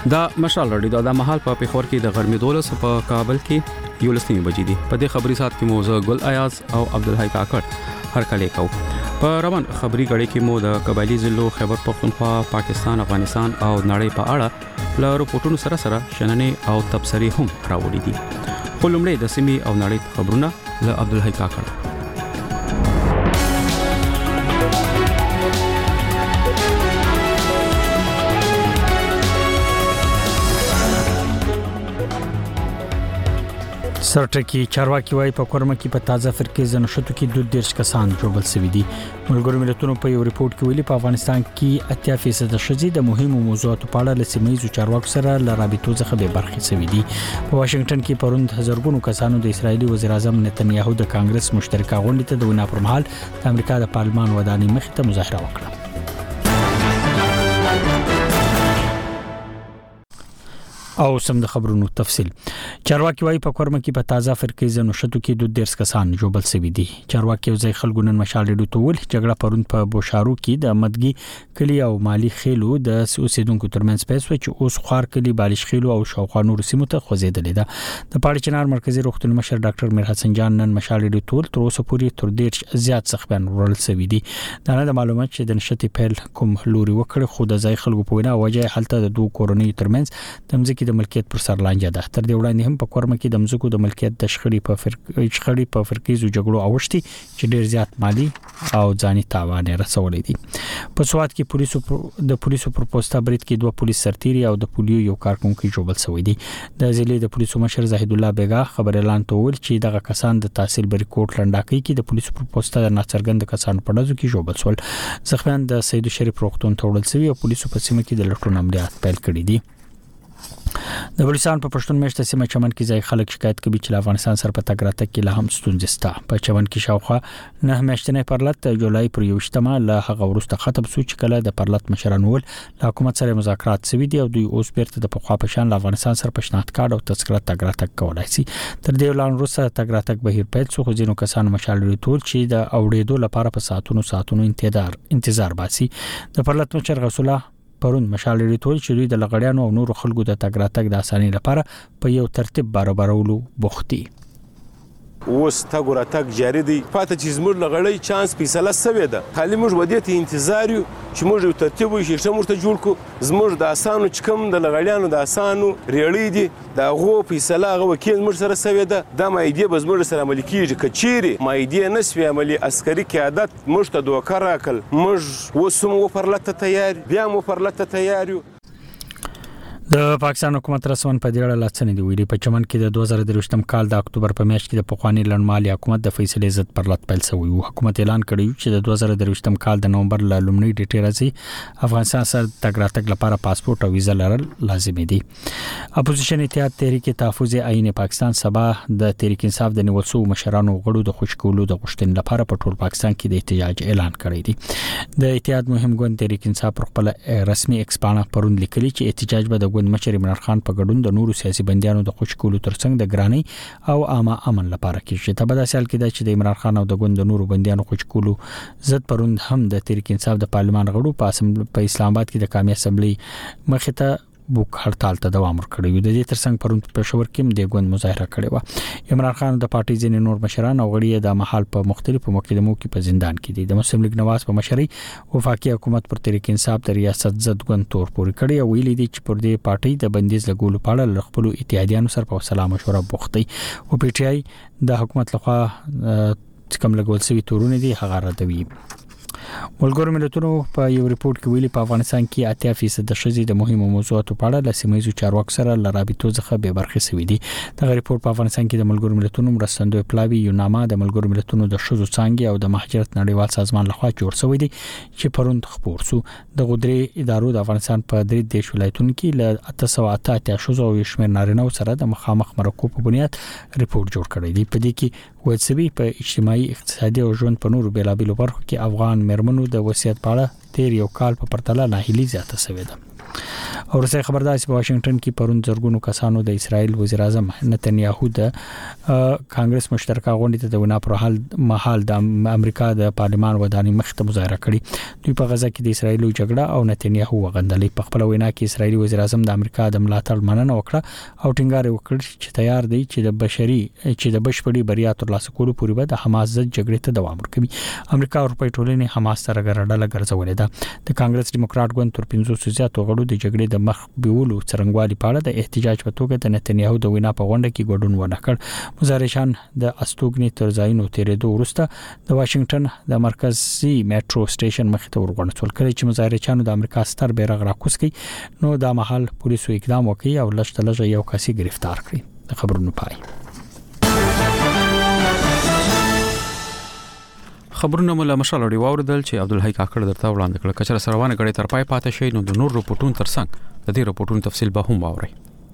دا مشال رډي دا مهال په پیښور کې د غرمې 12 په کابل کې 11 بجې دي. په دې خبري سات کې مو ګل ایاز او عبدالحی کاکړ هر کله کو په روان خبري غړي کې مو د قبایلی ضلعو خیبر پختونخوا، پاکستان، افغانستان او نړۍ په اړه له رپورټونو سره شننې او تبصرې هم راوړي دي. خو لومړی د سیمې او نړۍ خبرونه له عبدالحی کاکړ. سرټکی چارواکي وايي په کورمه کې په تازه فرقې زنشتو کې 2 کسان جوړبل شوي دي. ملګرو ملتونو په یو ریپورت کې ویلي په افغانستان کې 80% شذي د مهمو موضوعاتو په اړه لسمیزو چارواکو سره ل رابطو څخه به برخې شوي دي. په واشنگټن کې پروند هزارګونو کسانو د اسرایلی وزیر اعظم نتنیاهو د کانګرس مشترکه غونډه ته د وینا پر مهال د امریکا د پارلمان ودانۍ مخې ته مظاهره وکړه. او سم د خبرونو تفصيل. چارواکي وايي په کورمه کې په تازه فرقې زنشتو کې 2 کسان جوړبل شوي دي. چارواکي یو ځای خلکو نن مشال ډیډو تول جګړه پروند په بوشارو کې د مدګي کلی او مالی خېلو د اوسیدونکو ترمنځ پیښ و چې اوس خوار کلی بالش خېلو او شاوخوا نور سیمو ته خوځېدلې ده. د پاړ چنار مرکزی روغتون مشر ډاکټر میر حسن جان نن مشال ډیډو تول تر اوسه پورې تر ډیر زیات څخبن ورل شوي دي. دا نه د معلومات چې د نشټي پیل کوم لوري وکړ خو د ځای خلکو په وینا وجه حالت د 2 کورونی ترمنځ تمځکه د ملکیت پر سر لانجه ده. تر دې وړاندې هم په کورمه کې د مزکو د ملکیت د شخړې په فرقیزو جګړو اوښتي چې ډیر زیات مالی او ځاني تاوان رسولې دي. په سواد کې پولیسو پر پوسټا برید کې 2 پولیس سرتیري او د پولیو یو کارکونکو جوړبل شوی دي. د ضلع د پولیسو مشر زاهد الله بیگا خبر اعلان تول چې دغه کسان د تحصیل بریکوټ لنډاکي کې د پولیسو پر پوسټا د ناڅرګند کسانو په ډزو کې جوړبل شول. ځخوان د سید شریف روغتون ته وړل شوی او پولیسو په سیمه کې د لټون عملیات پیل کړي دي. د بلوچستان په پښتون میشته سیمه چمن کې ځای خلک شکایت کوي چې افغانستان سره په تګ راتګ کې له هم ستونزې شته. په چمن کې شاوخوا 9 میاشتې پرلط جولای پر 21 له هغه وروسته ختم شو چې کله د پرلط مشران ول له حکومت سره مذاکرات شوي دي او دوی اوس بیرته د پخوا په شان له افغانستان سره پښنات کارت او تذکره تګ راتګ کولای شي. تر دې وړاندې وروسته تګ راتګ بهیر پیل شو خو ځینو کسانو مشال ټول چې د اوړېدو لپاره په ساعتونو انتظار باسي. د پرلط مشر غسوله پرون مشال ټول چې دوی د لغړیانو او نور خلکو د تګ راتګ د اسانۍ لپاره په یو ترتیب برابرولو بوختي. اوس تګ راتګ جاری دی. پاتې چې زموږ لغړی چانس فیصله سوې ده. خالي موږ ودې ته انتظار یو چې موږ یو ترتیب وشي چې موږ ته جوړ کو. زموږ د اسانو چې کوم د لغړیانو د اسانو ریړې دي دا غو فیصله غو وکیل موږ سره سوې ده. دا مایدې به زموږ سره عمل کیږي کچيري مایدې نسوي عملي عسکري قیادت موږ ته دوه راکل. موږ وسوم و پرلته تیار بیا مو پرلته تیار یو. د پاکستان حکومت رسمن په دې اړه لاڅنې دی ویلي. په چمن کې د 2023م کال د اکتوبر په میاشت کې د پخوانی لړمالي حکومت د فیصلې ضد پرلط پیل شوی و. حکومت اعلان کړی چې د 2023م کال د نومبر ل لومړۍ ډیټې راځي افغانستان سره تګ راتګ لپاره پاسپورت او ویزه لرل لازمي دي. اپوزیشن اتحاد تحریک تحفظ عین پاکستان سبا د تحریک انصاف د نیول شو مشرانو غړو د خوشکولو د غوښتنې لپاره په ټول پاکستان کې د احتجاج اعلان کړی دی. د اتحاد مهم ګوند تحریک انصاف پر خپل رسمي ایکس باندې پروند لیکلي چې احتجاج به د ګوند مشر عمران خان په ګډون د نورو سیاسي بنديانو د خوشکولو ترڅنګ د ګرانی او عامه امن لپاره کېږي. ته به د سال کې د عمران خان او د ګوند د نورو بنديانو خوشکولو ضد پروند هم د تحریک انصاف د پارلمان غړو په اسلام آباد کې د قومي اسمبلی مخې ته بوک هړتال ته دوام ورکړی و. د دې ترڅنګ پرون په پېښور کې د ګوند مظاهره کړې و. عمران خان د پارټي ځینې نور مشران او غړي د محل په مختلفو مقدمو کې په زندان کې دي. د مسلم لیگ نواز په مشرۍ وفاقي حکومت پر تحریک انصاف د ریاست ضد ګوند تور پورې کړی او ویلي دي چې پر دې پارټي د بندیز لګولو په اړه خپل اتحادیانو سره په سلام مشوره بوختي او پی ټی آی د حکومت لخوا کوم لګول شوی تورونه دي هغه ردوي. ملګرو ملتونو په یو ریپورت کې ویلي په افغانستان کې 80% د شذي د مهمو موضوعاتو په اړه لسمیزو چارواکو سره ل رابطو څخه به برخې شوي دي. دغه ریپورت په افغانستان کې د ملګرو ملتونو مرستندوی پلاوی یوناما د ملګرو ملتونو د شذو څانګې او د مهاجرت نړیوال سازمان لخوا جوړ شوی دی چې پروند خبر شو. د غدري ادارو د افغانستان په 3 دیش ولایتونو کې ل 888 شذو او شمیر نارینه سره د مخامخ مرکو په بنیاد ریپورت جوړ کړی دی. په دې کې وڅوي په اجتماعي اقتصادي او ژوند په نورو بیلابیلو برخو کې افغان مرمنو د وصیت په اړه تیر یو کال په پرتله ناهیلي زیاته شوې ده. روسي خبردار چې په واشنگټن کې پرون زرګونو کسانو د اسرایل وزیر اعظم نتنیاهو د کانګرس مشترکه غونډې ته د وینا پر مهال د امریکا د پارلمان ودانۍ مخ ته مظاهره کړې. دوی په غزا کې د اسرایل جګړه او نتنیاهو وغندلې. په خپل وینا کې اسرایلی وزیر اعظم د امریکا د ملاتړ مننه وکړه او ټینګار وکړ چې تیار دی چې د بشپړي بریا ترلاسه کولو پورې به د حماس ضد جګړې ته دوام ورکړي. امریکا او اروپا ټولنې حماس سره ګډه ګرځولې ده. د کانګرس ډیموکرات ګوند تر 500 زیاتو غړو د جګړې د مخ بیولو څرنګوالي په اړه د احتجاج په توګه د نتنیاهو د وینا په غونډه کې ګډون ونه کړ. مظاهرشان د استوګنې تر ځایونو تیرېدو وروسته د واشنگټن د مرکزي میټرو سټیشن مخ ته ورغونډول کړي چې مظاهرچیانو د امریکا ستر بیرغ راکوس کړي. نو دا مهال پولیسو اقدام وکړي او لږ یو کسي گرفتار کړي. د خبرونو پای. خبرونه مولا مشال وړاندې چې عبدالحی کاکړ درته وړاندې کړ. کچره سروانه غړي تر پای پاتې شي نو د نور رپورټونو ترڅنګ د دې رپورټونو تفصیل به هم واوري.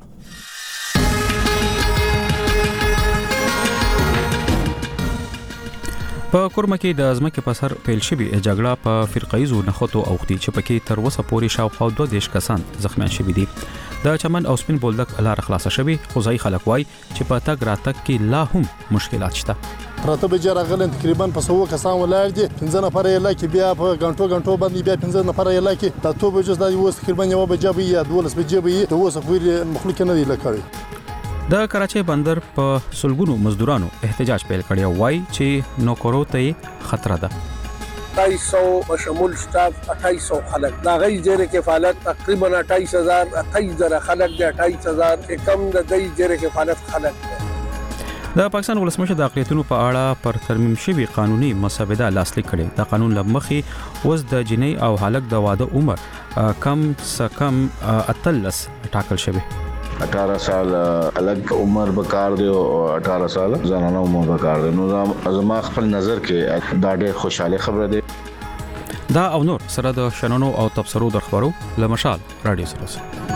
په کورما کې د ازمکه په سر پیل شوی جګړه په فرقایزو نخوتو اوختي چې پکې تر وسه پورې شاوخوا 2 کسان زخمیان شوي دي. د چمن او سپین بولدک لار خلاصه شوی خو ځای خلک وای چې په تګ راتګ کې لا هم مشکلات شته. راته به جره غلن تقریبا په 100 کسان ولر دي. 15 نفر یې لکه بیا په غنټو باندې بیا 15 نفر یې لکه د توبه جز د اوس تقریبا یو بجې یا 12 بجې د اوس پورې مخلوق نه دی لکه. د کراچۍ بندر په سلګونو مزدورانو احتجاج پیل کړی وای چې نوکرو ته خطر ده. 250 شمول سټاف 2800 خلک دا غي جره کفالت تقریبا 28000 خلک د 28000 کم د غي جره کفالت خلک. د پاکستان ولسمشر د اقلیتونو په اړه پر ترمیم شوی قانوني مسوده لاسلیک کړي. د قانون لمخې اوس د جنۍ او هلک د واده عمر کم څه کم 18 ټاکل شوی. 18 سال الګ عمر بکار دی او 18 سال زنانه عمر بکار دی. نو زما خپل نظر کې دا ډېر خوشاله خبره ده. دا او نور سره د شنونو او تبصرو د خبرو لمشال رادیو سره.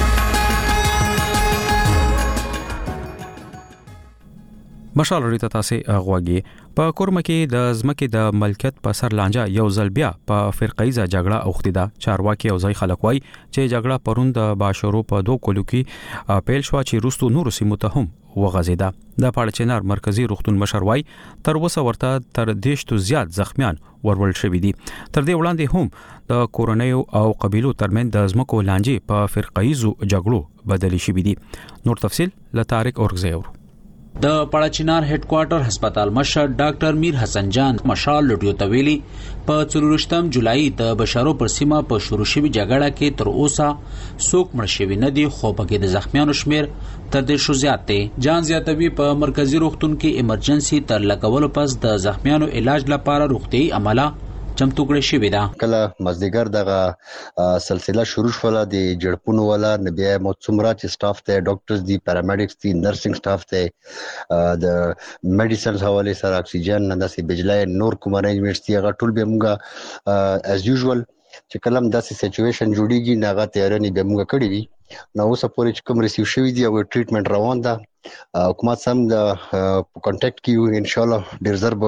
مشال ریته تاسو غواګي. په کورما کې د ازمکه د ملکیت په سر لانجه یو ځل بیا په فرقایزه جګړه اوختي ده. چارواکي او ځای خلک وای چې جګړه پروند د باشورو په 2 کلو کې پیل شو چې روستو نور سیمو ته هم وغځیده. د پاړچنار مرکزی روغتون مشر وای تر وسه ورته تر 10 زیات زخمیان ورول شوې دي. تر دې وړاندې هم د کورونیو او قبيلو ترمن د ازمکو لانجه په فرقایزو جګړو بدلی شوې دي. نور تفصیل له طارق اورغزیور. د پړاچینار هډ کوارټر هسپتال مشر ډاکټر میر حسن جان مشال لډیو تویلی په 24 جولای د بشارو پر سیمه په شروع شوی جګړه کې تر اوسه څوک مړ شوی نه دي خو پکې د زخمیانو شمیر تر 10 زیات دی. جان زیاتوي په مرکزی روغتون کې ایمرجنسي تر لګولو پس د زخمیانو علاج لپاره روغتي عمله چمتو کړی شوی دا. کله مزدګر دغه سلسله شروع شوله د جړپونو ولا نبي مڅمرا چې سټاف ته ډاکټرز دي پیرامیډکس دي نرسنګ سټاف ته د میډیسنز حواله سره اکسیجن نندسي بجلای نور کوم ارینجمنټس دي هغه ټول به موږ از یوزوال چې کلم داسې سچويشن جوړیږي ناغه تیارنی به موږ کړی وي. نو اوس پورې چې کوم ریسیو شوی دی او ټریټمنټ روان ده. حکومت سم د کانټیکټ کیو ان شاء الله ډیر ضرب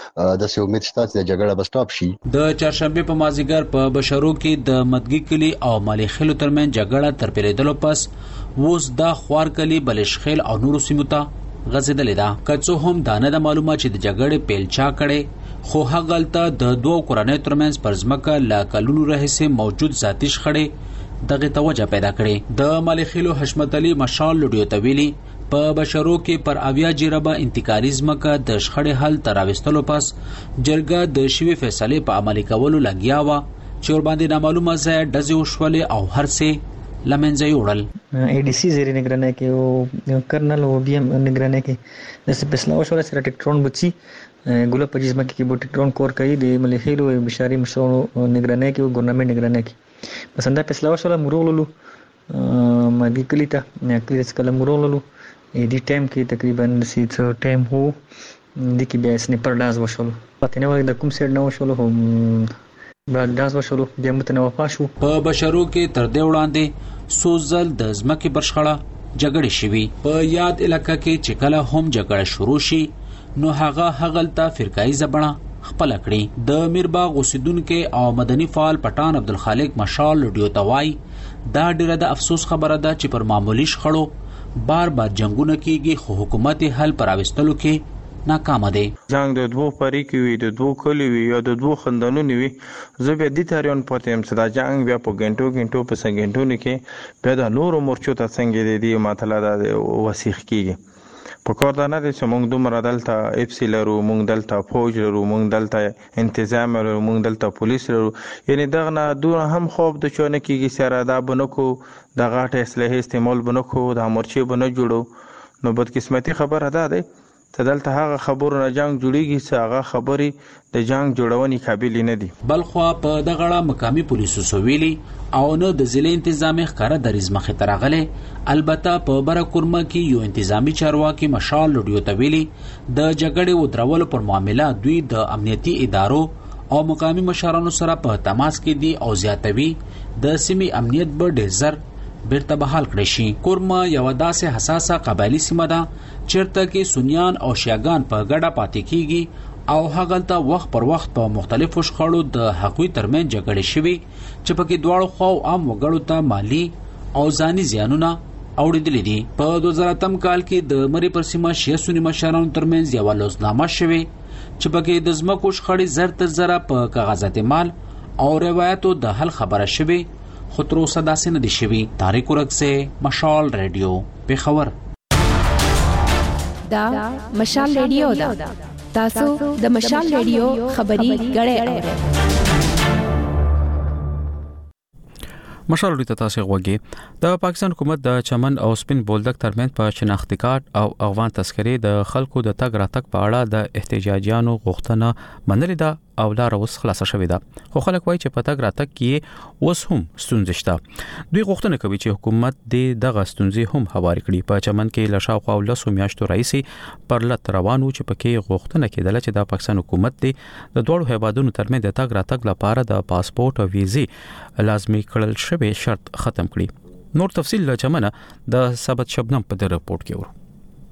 د سې امید شته چې جګړه به سټاپ شي. د چهارشنبه په مازیګر په بشارو کې د مدګي کلی او مالی خلو ترمن جګړه تر پیریدلو پس ووس د خوار کلی بلشخیل او نورو سیمو ته غځیدلې ده. کڅو هم دانه د معلومات چې د جګړې پیل چا کړي خو هغلته د دوه کورنۍ ترمنځ پرځمکه لا کلونو راهیسې موجود ذاتی شخړې دغه توجه پیدا کړي. د مالی خلو حشمت علي مشال لډیو تویلی په بشرو کې پر اویا جربه انتقالیزم کا د شخړې حل تراوستلو پس جرګه د شوی فیصله په عملي کولو لګیا و چې ور باندې نامعلومه ځای ډزې وشولې او هر څه لمنځه یوړل. اي ډي سي زیری نگرانه کې او کرنل او بي ام نگرانه کې د فیصله وشول سره ټیکټرون بچي ګوله په جسمه کې بو ټیکټرون کور کوي د مليخيلو بشاري مشرونو نگرانه کې او ګورنمنت نگرانه کې پسنده فیصله وشول مرولو مګي کلیته کې څکل مرولو دی ټایم کې تقریبا سیټ ټایم هو د کې بیا سنیپر ډاز وشول پته نه وای د کوم سیټ نه وشول هم بعد ډاز وشول بیا متنه وفا شو. په بشرو کې تر دې وړاندې سوزل د ځمکې برشخړه جګړې شوي. په یاد علاقې کې چې کله هم جګړه شروع شي نو هغلته فرقایي بڼه خپل کړی. د میرباغ اوسیدونکو او مدني فعال پټان عبدالخالق مشال لډیو توای دا ډیره د افسوس خبره ده چې پر معمولی شخړو بار جنگونه کیږي خو حکومت حل پر راوستلو کې ناکام دی. جنگ د دوه پری کې وي د دوه کلی وي یا د دوه خندانونو وي زه به د تاریون پته هم صدا جنگ بیا په غنټو په سنګنټونو کې بیا د نورو مورچو ته څنګه دی ماته د وسیخ کیږي په کار دا نه دي چې موږ دومره دلته اف سی لرو موږ دلته فوج لرو موږ دلته انتظام لرو موږ دلته پولیس لرو یعنی دغه نه دوه هم خوب د چونه کیږي سره دا بنکو د غاټه اصلاح استعمال بنکو د مورچې بنه جوړو نو بدقسمتي خبره ده ته دلته هغه خبرو نه جنگ جوړیږي چې هغه خبرې د جنگ جوړونې قابل نه دي. بلخوا په دغه مقامی پولیسو سویلي او نو د ضلع انتظامی ښکارا دریز مخې ته راغله البته په برکورمه کې یو انتظامی چارواکي مشال لډیو تویلي د جګړې و درولو پر معاملې دوی د امنیتي ادارو او مقامی مشرانو سره په تماس کې دي او زیاتوي د سیمې امنیت به ډېر زر بیرته بحال کړی شي. کورمه یو داسې حساسه قبایلی سیمه ده چیرته کې سنیان او شیعاګان په ګډه پاتې کیږي او هغلته وخت پر وخت په مختلفو شخړو د حقوقي ترمن جګړې شوي چې پکې دواړو خواو عام وګړو ته مالی او ځاني زیانونه اوریدلې دي. په 2008 کال کې د مری پر سیمه شیعه سنی مشرانو ترمنځ یو لوزنامه شوي چې پکې د ځمکو شخړې زر تر زره په کاغذات مال او روایتو د حل خبره شوي خو تر اوسه داسې نه دي شوي. طارق ورکسه مشال ریډیو پیښور. دا مشال ریډیو دا تاسو د مشال ریډیو خبري غړې مشال ریډیو تاسو غوږی د پاکستان حکومت د چمن او سپین بولدک ترمن په شناختی کارت او افغان تذکرې د خلکو د تګ راتګ په اړه د احتجاجیانو غوښتنه منلې ده او لار اوس خلاصه شوې ده خو خلک وایي چې په تګ راتګ کې اوس هم ستونزې شته. دوی غوښتنه کوي چې حکومت دغه ستونزې هم هوار کړي. په چمن کې له شاوخوا 10 میاشتو راهیسې پر لټ روانو چې پکې غوښتنه کېدله چې د پاکستان حکومت د دواړو هیوادونو ترمنځ د تګ راتګ لپاره د پاسپورت او ویزې لازمي کړل شوی شرط ختم کړي. نور تفصیل له چمنه د ثبت شبنم په د رپورت کې ورو.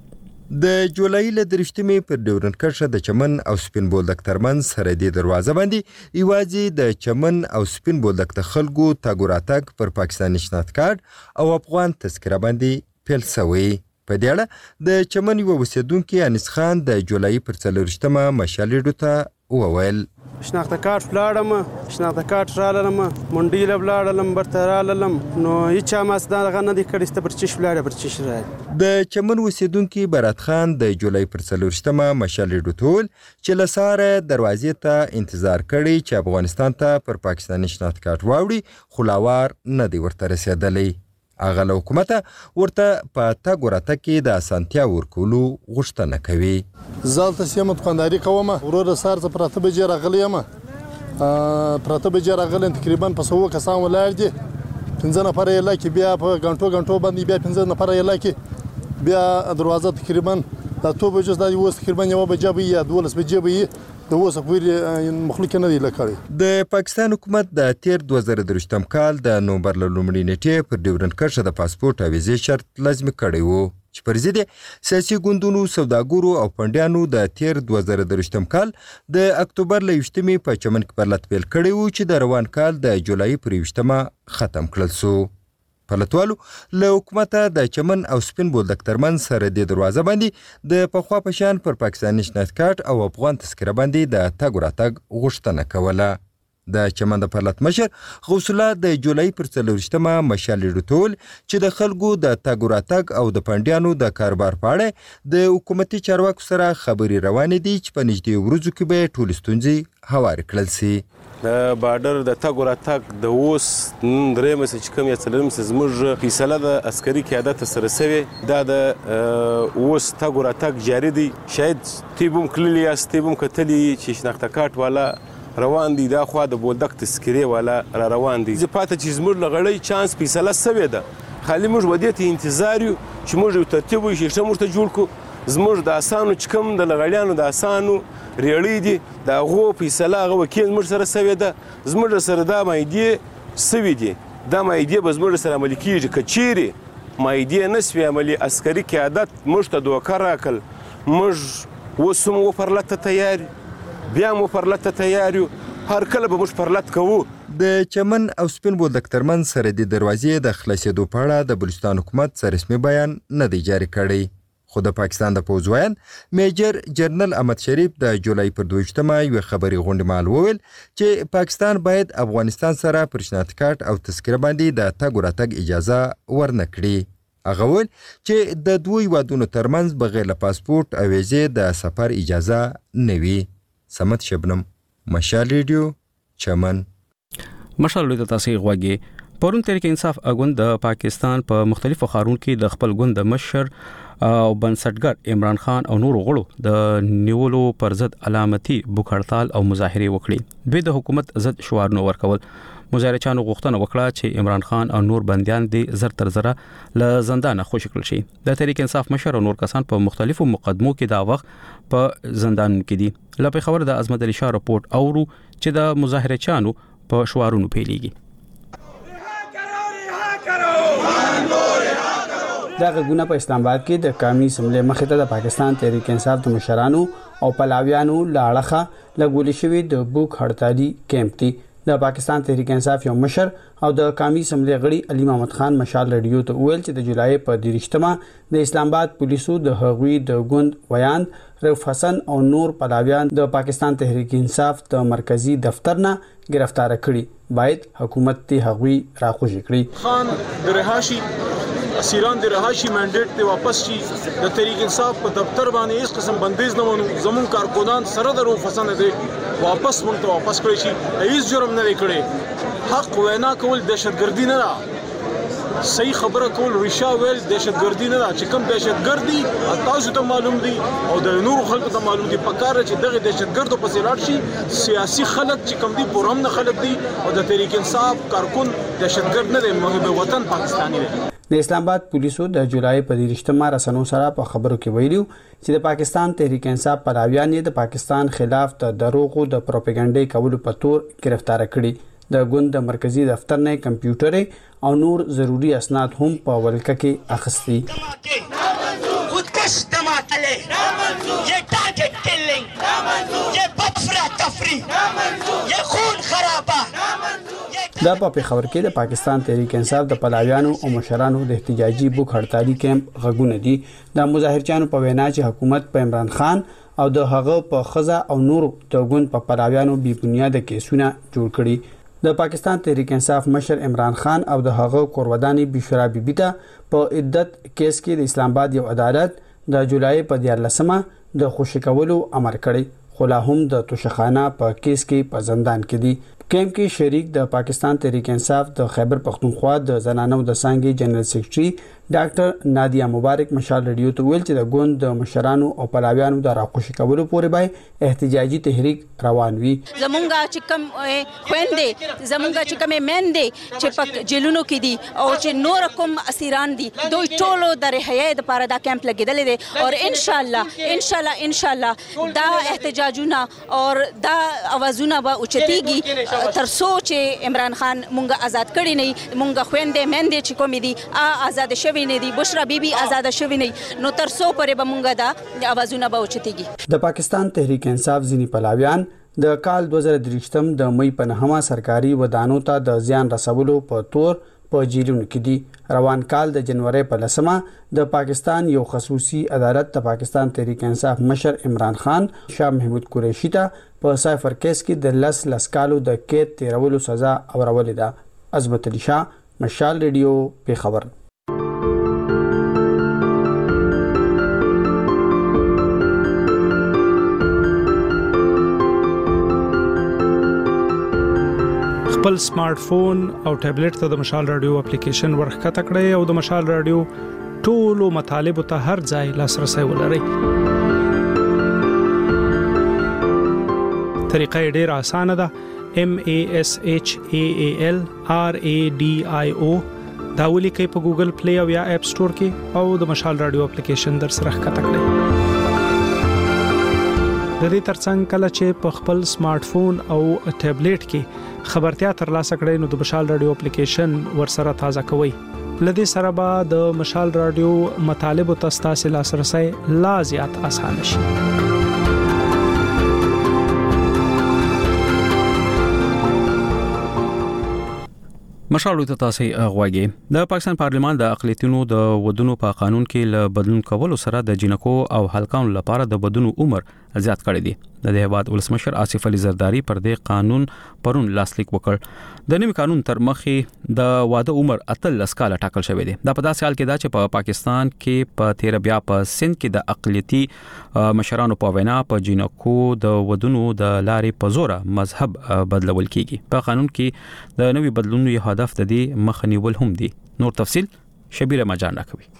د جولای له درشتمې پر ډیورنډ کرښه د چمن او سپین بولدک ترمنځ سرحدي دروازه باندې یوازې د چمن او سپین بولدک د خلکو تګ راتګ پر پاکستاني شناخت کارت او افغان تذکره باندې پیل شوی. په دې اړه د چمن یو اوسیدونکي انیس خان د جولای پر 4مه مشالېډو ته وویل شناخت کارت ولاړم شناخت کارت رالم منډي له ولاړم برته رالم نو هیڅ ما ستاره نه دي کړی ست پر چش ولاړ پر چش راځي. د چمن اوسیدونکي برات خان د جولای پر 4مه مشالېډو ټول چې لساره دروازې ته انتظار کړي چې افغانستان ته پر پاکستاني شناخت کارت واوړي خو لاوار نه دی ورته رسیدلی. هغه له حکومت ورته په تګ راتګ کې د اسانتیا ورکولو غوښتنه کوي. زالته سیمه دکانداري کوم ورور سار ز پراته بجې راغلی یم پراته بجې راغلی تقریبا په 100 کسان ولاړ دي 15 نفر یې لکه بیا په غنټو باندې بیا 15 نفر یې لکه بیا دروازه تقریبا د 2 بجې د یو تقریبا یو بجې یا 12 بجې د اوسه پورې مخلوق نه دی لکړي. د پاکستان حکومت د تیر 2023 کال د نومبر له لومړۍ نیټې پر ډیورنډ کرښه د پاسپورت او ویزې شرط لازمي کړی وو چې پر ضد سیاسي ګوندونو سوداګرو او پنډیانو د تیر 2023 کال د اکتوبر له 20مې په چمن کې پر لټ پیل کړی وو چې د روان کال د جولای پر 20مه ختم کړل شو. پلتوالو له حکومت د چمن او سپین بولدک ترمنځ سرحدي دروازه باندې د پخوا په شان پر پاکستاني شناخت کارت او افغان تذکره باندې د تګ راتګ غوښتنه کوله. د چمن د پرلط مشر غوث الله د جولای پر 4مه مشالېډو ټول چې د خلکو د تګ راتګ او د پنډیانو د کاروبار په اړه د حکومتي چارواکو سره خبرې روانې دي چې په نږدې ورځو کې به ټول ستونزې هوار کړل شي. د بارډر د تګ راتګ د اوس درېمه چې کوم یا څلورمه زموږ فیصله د عسکري قیادت سره سوي دا د اوس تګ راتګ جاری دی. شاید تیبوم کلی یا تیبوم کتلی چې شناخت کارت والا روان دي دا خو د بولدک تذکره والا را روان دي. زه پاته چې زموږ لغړی چانس فیصله سوي ده خالي موږ ودیته انتظار یو چې موږ یو ترتیب وي چې موږ ته جوړ کو زموږ د اسانو چې کوم د لغړیانو د اسانو ریړی دي دا غو فیصله غو وکیل موږ سره سوي ده زموږ سره دا مایدې سوي دي دا مایدې به زموږ سره عملي کیږي کچيري مایدې نسوي عملي عسکري قیادت موږ ته دوکه راکل موږ وسوم و پرلته تیار بیا مو پرلته تیار یو هر کله به موږ پرلت کوو. د چمن او سپین بولدک ترمنځ سرحدي دروازې د خلاصېدو په اړه د بلوچستان حکومت څه رسمي بیان نه دی جاري کړی، خو د پاکستان د پوځ ویان میجر جنرال احمد شریف د جولای پر 22مه یوې خبري غونډې مهال وویل چې پاکستان باید افغانستان سره پر شناخت کارت او تذکره باندې د تګ ورتګ اجازه ورنه کړي. هغه ویل چې د دوی هیوادونو ترمنځ بغیر له پاسپورت او ویزې د سفر اجازه نه وي. سمت شبنم، مشال ریډیو، چمن. مشال ریډیو تاسو غوږی پرون تحریک انصاف اګوند د پاکستان په مختلفو ښارونو کې د خپل ګوند مشر او بنسټګر عمران خان او نور غړو د نیولو پر ضد علامتي بوک هړتال او مظاهره وکړي. دوی د حکومت ضد شعارونه ورکول. مظاهرچانو غوښتنه وکړه چې عمران خان او نور بنديان د زر تر زره له زندانه خوشی کړل شي. د تحریک انصاف مشر او نور کسان په مختلفو مقدمو کې دا وخت په زندان کې دي. لکه خبر د عظمت علي شاه رپورت اورو چې د مظاهرچانو په شعارونو پیلېږي. دا غږونه په اسلام آباد کې د قومي اسمبلی مخې ته د پاکستان تحریک انصاف د مشرانو او پلاویانو لاړخه لګول شوی د بوک هړتالي کیمپ دی. د پاکستان تحریک انصاف یو مشر او د قومي اسمبلی غړي علي محمد خان مشال ریډیو ته ویل چې د جولای په 23مه د اسلام آباد پولیسو د هغوی د ګوند ویان رف حسن او نور پلاویان د پاکستان تحریک انصاف د مرکزی دفتر نه گرفتار کړي. باید حکومت ته هغوی راخوشي کړي. خان د رهاشي اسیران د رهاشي منډیټ ته واپس شي. د تحریک انصاف په دفتر باندې هیڅ قسم بندیز نه ونو. زمون کارکونان سره د رف حسن دي واپس مونږ ته واپس کړی شي. هیڅ جرم نه کړی. حق وینا کول دهشتګردي نه ده. صحیح خبره کول ریشا ویل دهشتګردي نه ده. چې کوم دهشتګردي تاسو ته معلوم دي او د نور خلکو ته معلوم دي. پکاره چې دغه دهشتګردو په سیلاټ شي. سیاسي خلک چې کوم دي پرم نه خلک دي او د تحریک انصاف کارکون دهشتګرد نه دي. محب وطن پاکستاني دي. د اسلام آباد پولیسو د جولای په 23مه رسنیو سره په خبرو کې ویلو چې د پاکستان تحریک انصاف پلاویان د پاکستان خلاف د دروغو د پروپاګاندا کولو په تور گرفتار کړي. د ګوند د مرکزی دفتر نه کمپیوټر او نور ضروری اسناد هم په ولکه کې اخستي. خودکش دماغله یہ ٹارگٹ کلنگ یہ بفرا تفری یہ خون خرابہ. دا په خبر کې د پاکستان تحریک انصاف د پلاویانو او مشرانو د احتجاجي بوک هړتالي کیمپ غږونه دي. د مظاهرچانو په وینا چې حکومت په عمران خان او د هغه په خزه او نور د ګوند په پلاویانو بي بنیاده کیسونه جوړ کړي. د پاکستان تحریک انصاف مشر عمران خان او د هغه کورودانی بشرا بیبي ته په عدت کیس کې د اسلام آباد یو عدالت د جولای په 14مه د خوشی کولو امر کړی. خو لا هم د توشخانه په کیس کې په زندان کې دي. کیمپ کې شریک د پاکستان تحریک انصاف د خیبر پختونخوا د زنانو د څنګه جنرال سیکریټري ډاکټر نادیا مبارک مشال ریډیو ته ویل چې د ګوند د مشرانو او پلاویانو د راخوشي کولو پورې به احتجاجي تحریک روان وي. زمونږه چې کوم خويندې زمونږه چې کوم مېندې چې په جیلونو کې دي او چې نور کوم اسیران دي دوی ټول د رهایی د لپاره دا کیمپ لګیدل دي او ان شاء الله دا احتجاجونه او دا اوازونه به اوچتيږي تر څو چې عمران خان مونږه آزاد کړی نه. مونږه خويندې مېندې چې کوم دي آزاد شوی نه دي. بشرا بیبي آزاد شوی نه. نو تر څو پرې به مونږه دا اوازونه به اوچتيږي. د پاکستان تحریک انصاف ځینی پلاویان د کال 2023 د مئی په 9مه سرکاري ودانو ته د زیان رسولو په تور په جیلونو کې دي. روان کال د جنوري په 10مه د پاکستان یو خصوصي عدالت د پاکستان تحریک انصاف مشر عمران خان شاه محمود قریشی ته په سایفر کیس کې د 10 کالو د قید تیرولو سزا اورولې ده. عظمت علي شاه، مشال ریډیو، پیښور. خپل سمارټ فون او ټابلیټ ته د مشال رادیو اپلیکیشن ورخکته کړئ او د مشال رادیو ټولو مطالبه ته هر ځای لاسرسي ولرئ. طریقه ډیره اسانه ده. MASHAAL RADIO دا ولیکئ په ګوګل پلی او یا اپ سٹور کې او د مشال رادیو اپلیکیشن در سره ښکته کړئ. د دې ترڅنګ کله چې په خپل سمارټ فون او ټابلیټ کې خبرتیا ترلاسه کړئ نو د مشال رادیو اپلیکیشن ورسره تازه کوئ. لدې سره به د مشال رادیو مطالب او تاسو لاسرسي لا زیات اسانه شي. مشالو ته تاسو غواړئ د پاکستان پارلمان د اقلیتونو د ودونو په قانون کې له بدلون کولو سره د جنکو او هلکانو لپاره د بدلون عمر زیات کړی دی. د هیواد ولسمشر آصف علي زرداری پر دې قانون پرون لاسلیک وکړ. د نوي قانون تر مخې د واده عمر 18 کال ټاکل شوی دی. دا په داسې حال کې دا چې په پاکستان کې په 13 بیا په سند کې د اقلیتي مشرانو په وینا په جنکو د ودونو د لارې په زور مذهب بدلول کیږي. په قانون کې د نوي بدلونو یو هدف د دې مخنیول هم دی. نور تفصيل شبيره مجان راکوي.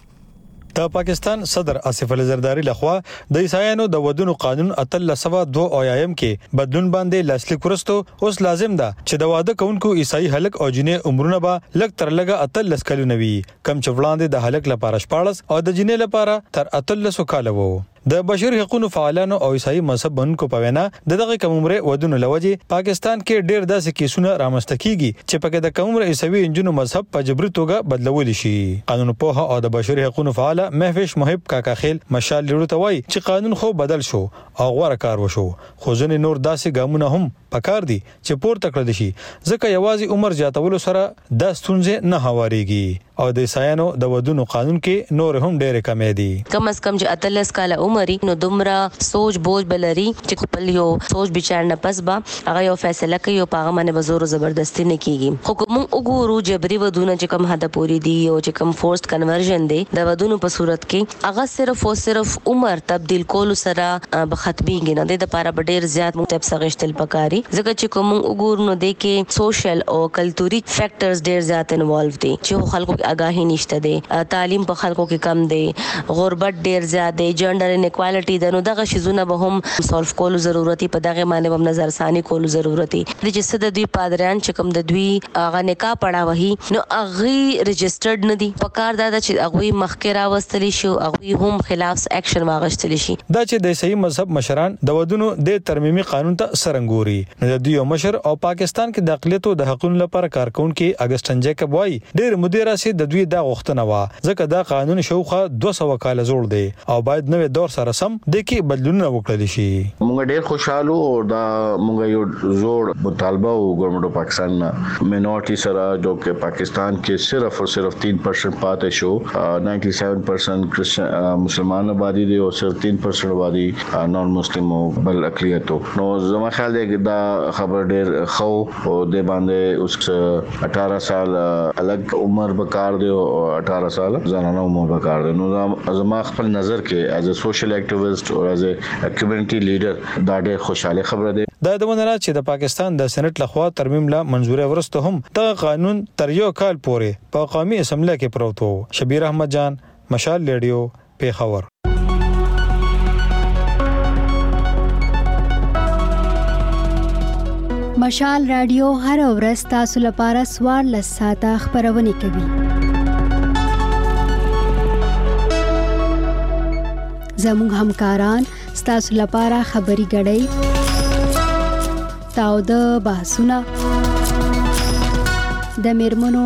د پاکستان صدر آصف علي زرداری لخوا د عیسایانو د ودونو قانون 1302 اویایم کې بدلون باندې لاسلیک ورستو اوس لازم ده چې د واده کوونکو عیسائی هلک او جنې عمرونه به لږ تر لږه 13 کلونه وي، کم چې وړاندې د هلک لپاره 14 او د جنې لپاره تر 13 کال وو. د بشري حقوقو فعالانو او عیسائی مذهب بنونکو په وینا دغه کم عمر ودونو لوجي پاکستان کې ډېر داسې کیسونه رامنځته کیږي چې پکې د کم عمر عیسوي انجونو مذهب په جبري توګه بدلول شي. قانون په او د بشري حقوقو فعال محفوظ محب کاکا خیل مشال لرو ته وای چې قانون خو بدل شو او غوړه کار وشو، خو ځنې نور داسې ګامونه هم پکار دي چې پورته کړل شي ځکه یوازې عمر زیاتولو سره د ستونزې نه هواريږي او د عیسایانو د ودونو قانون کې نور هم ډېر کمې دي. کم از کم چې 18 کال عمر نو دومره سوچ بوج بلري چې خپل یو سوچ بچار نه پس با هغه یو فیصله کوي او هغه باندې بزور زبردستی نه کیږي. حکومت وګورو جبري ودونه چې کم حد پوری دي او چې کم فورس کنورژن دي د ودونو په صورت کې هغه صرف او صرف عمر تبديل کول سره به ختميږي نه د لپاره ډېر زیات مختلف سغشتل پکاري ځکه چې کوم وګورو نو د کې سوشل او کلتوري فیکٹرز ډېر زیات انوالو دي چې خلکو آگاهی نشته دي، تعلیم په خلکو کې کم دي، غربت ډیر زیات دی، جندر انیکوالټی د نو دغه شیزونه به هم سولف کولو ضرورتي په دغه معنی هم نظر ثاني کولو ضرورتي د چې صد دوی پادریان چې کوم د دوی هغه نکاح پړاوهي نو اغي ريجسترډ نه دي په کار دا چې اغوی مخکرا وستلی شو اغوی هم خلاف اکشن واغشتلی شي. دا چې د صحیح مذهب مشران د ودونو د ترمیمي قانون ته سرنګوري نو د دوی مشر او پاکستان کې د اقلیتو د حقوقو لپاره کارکونکو اگستن جیکب وای ډیر مدیر سي د دوی دا غوښتنه وا ځکه دا قانون شوخه 200 کال زوړ دی او باید نوې دور سره سم د کې بدلونونه وکړل شي. موږ ډېر خوشاله او دا موږ یو زوړ مطالبه او ګورنمنت پاکستان مینورټي سره جو کې پاکستان کې صرف او صرف 3% پاتې شو 97% مسلمان آبادی دی او صرف 3% آبادی نون مسلم او بل اقلیتو نو زما خیال دی دا خبر ډېر خو او د باندې اوس 18 سال الګ عمر بکار دی او 18 سال زنانه عمر بکار دی. نو زما خپل نظر کې از ا سوشل اکټیویسټ او از ا کمیونټي لیډر دا ډېر خوشاله خبره ده. دا د ونه چې د پاکستان د سېنات لخوا ترمیم لا منزوري ورسته هم دا قانون تر یو کال پورې په قومي اسمبلی کې پروت وو. شبیر احمد جان مشال ریډیو پیښور. مشال رادیو هر ورځ تاسو لپاره سوار لساته خبرونه کوي. زموږ همکاران تاسو لپاره خبري غړي تاو د بحثونه د میرمنو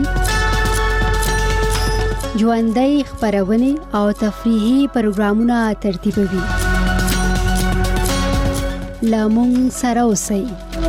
نړۍ ژوندۍ خبرونه او تفریحي پروګرامونه ترتیبوي. لامون سره اوسئ.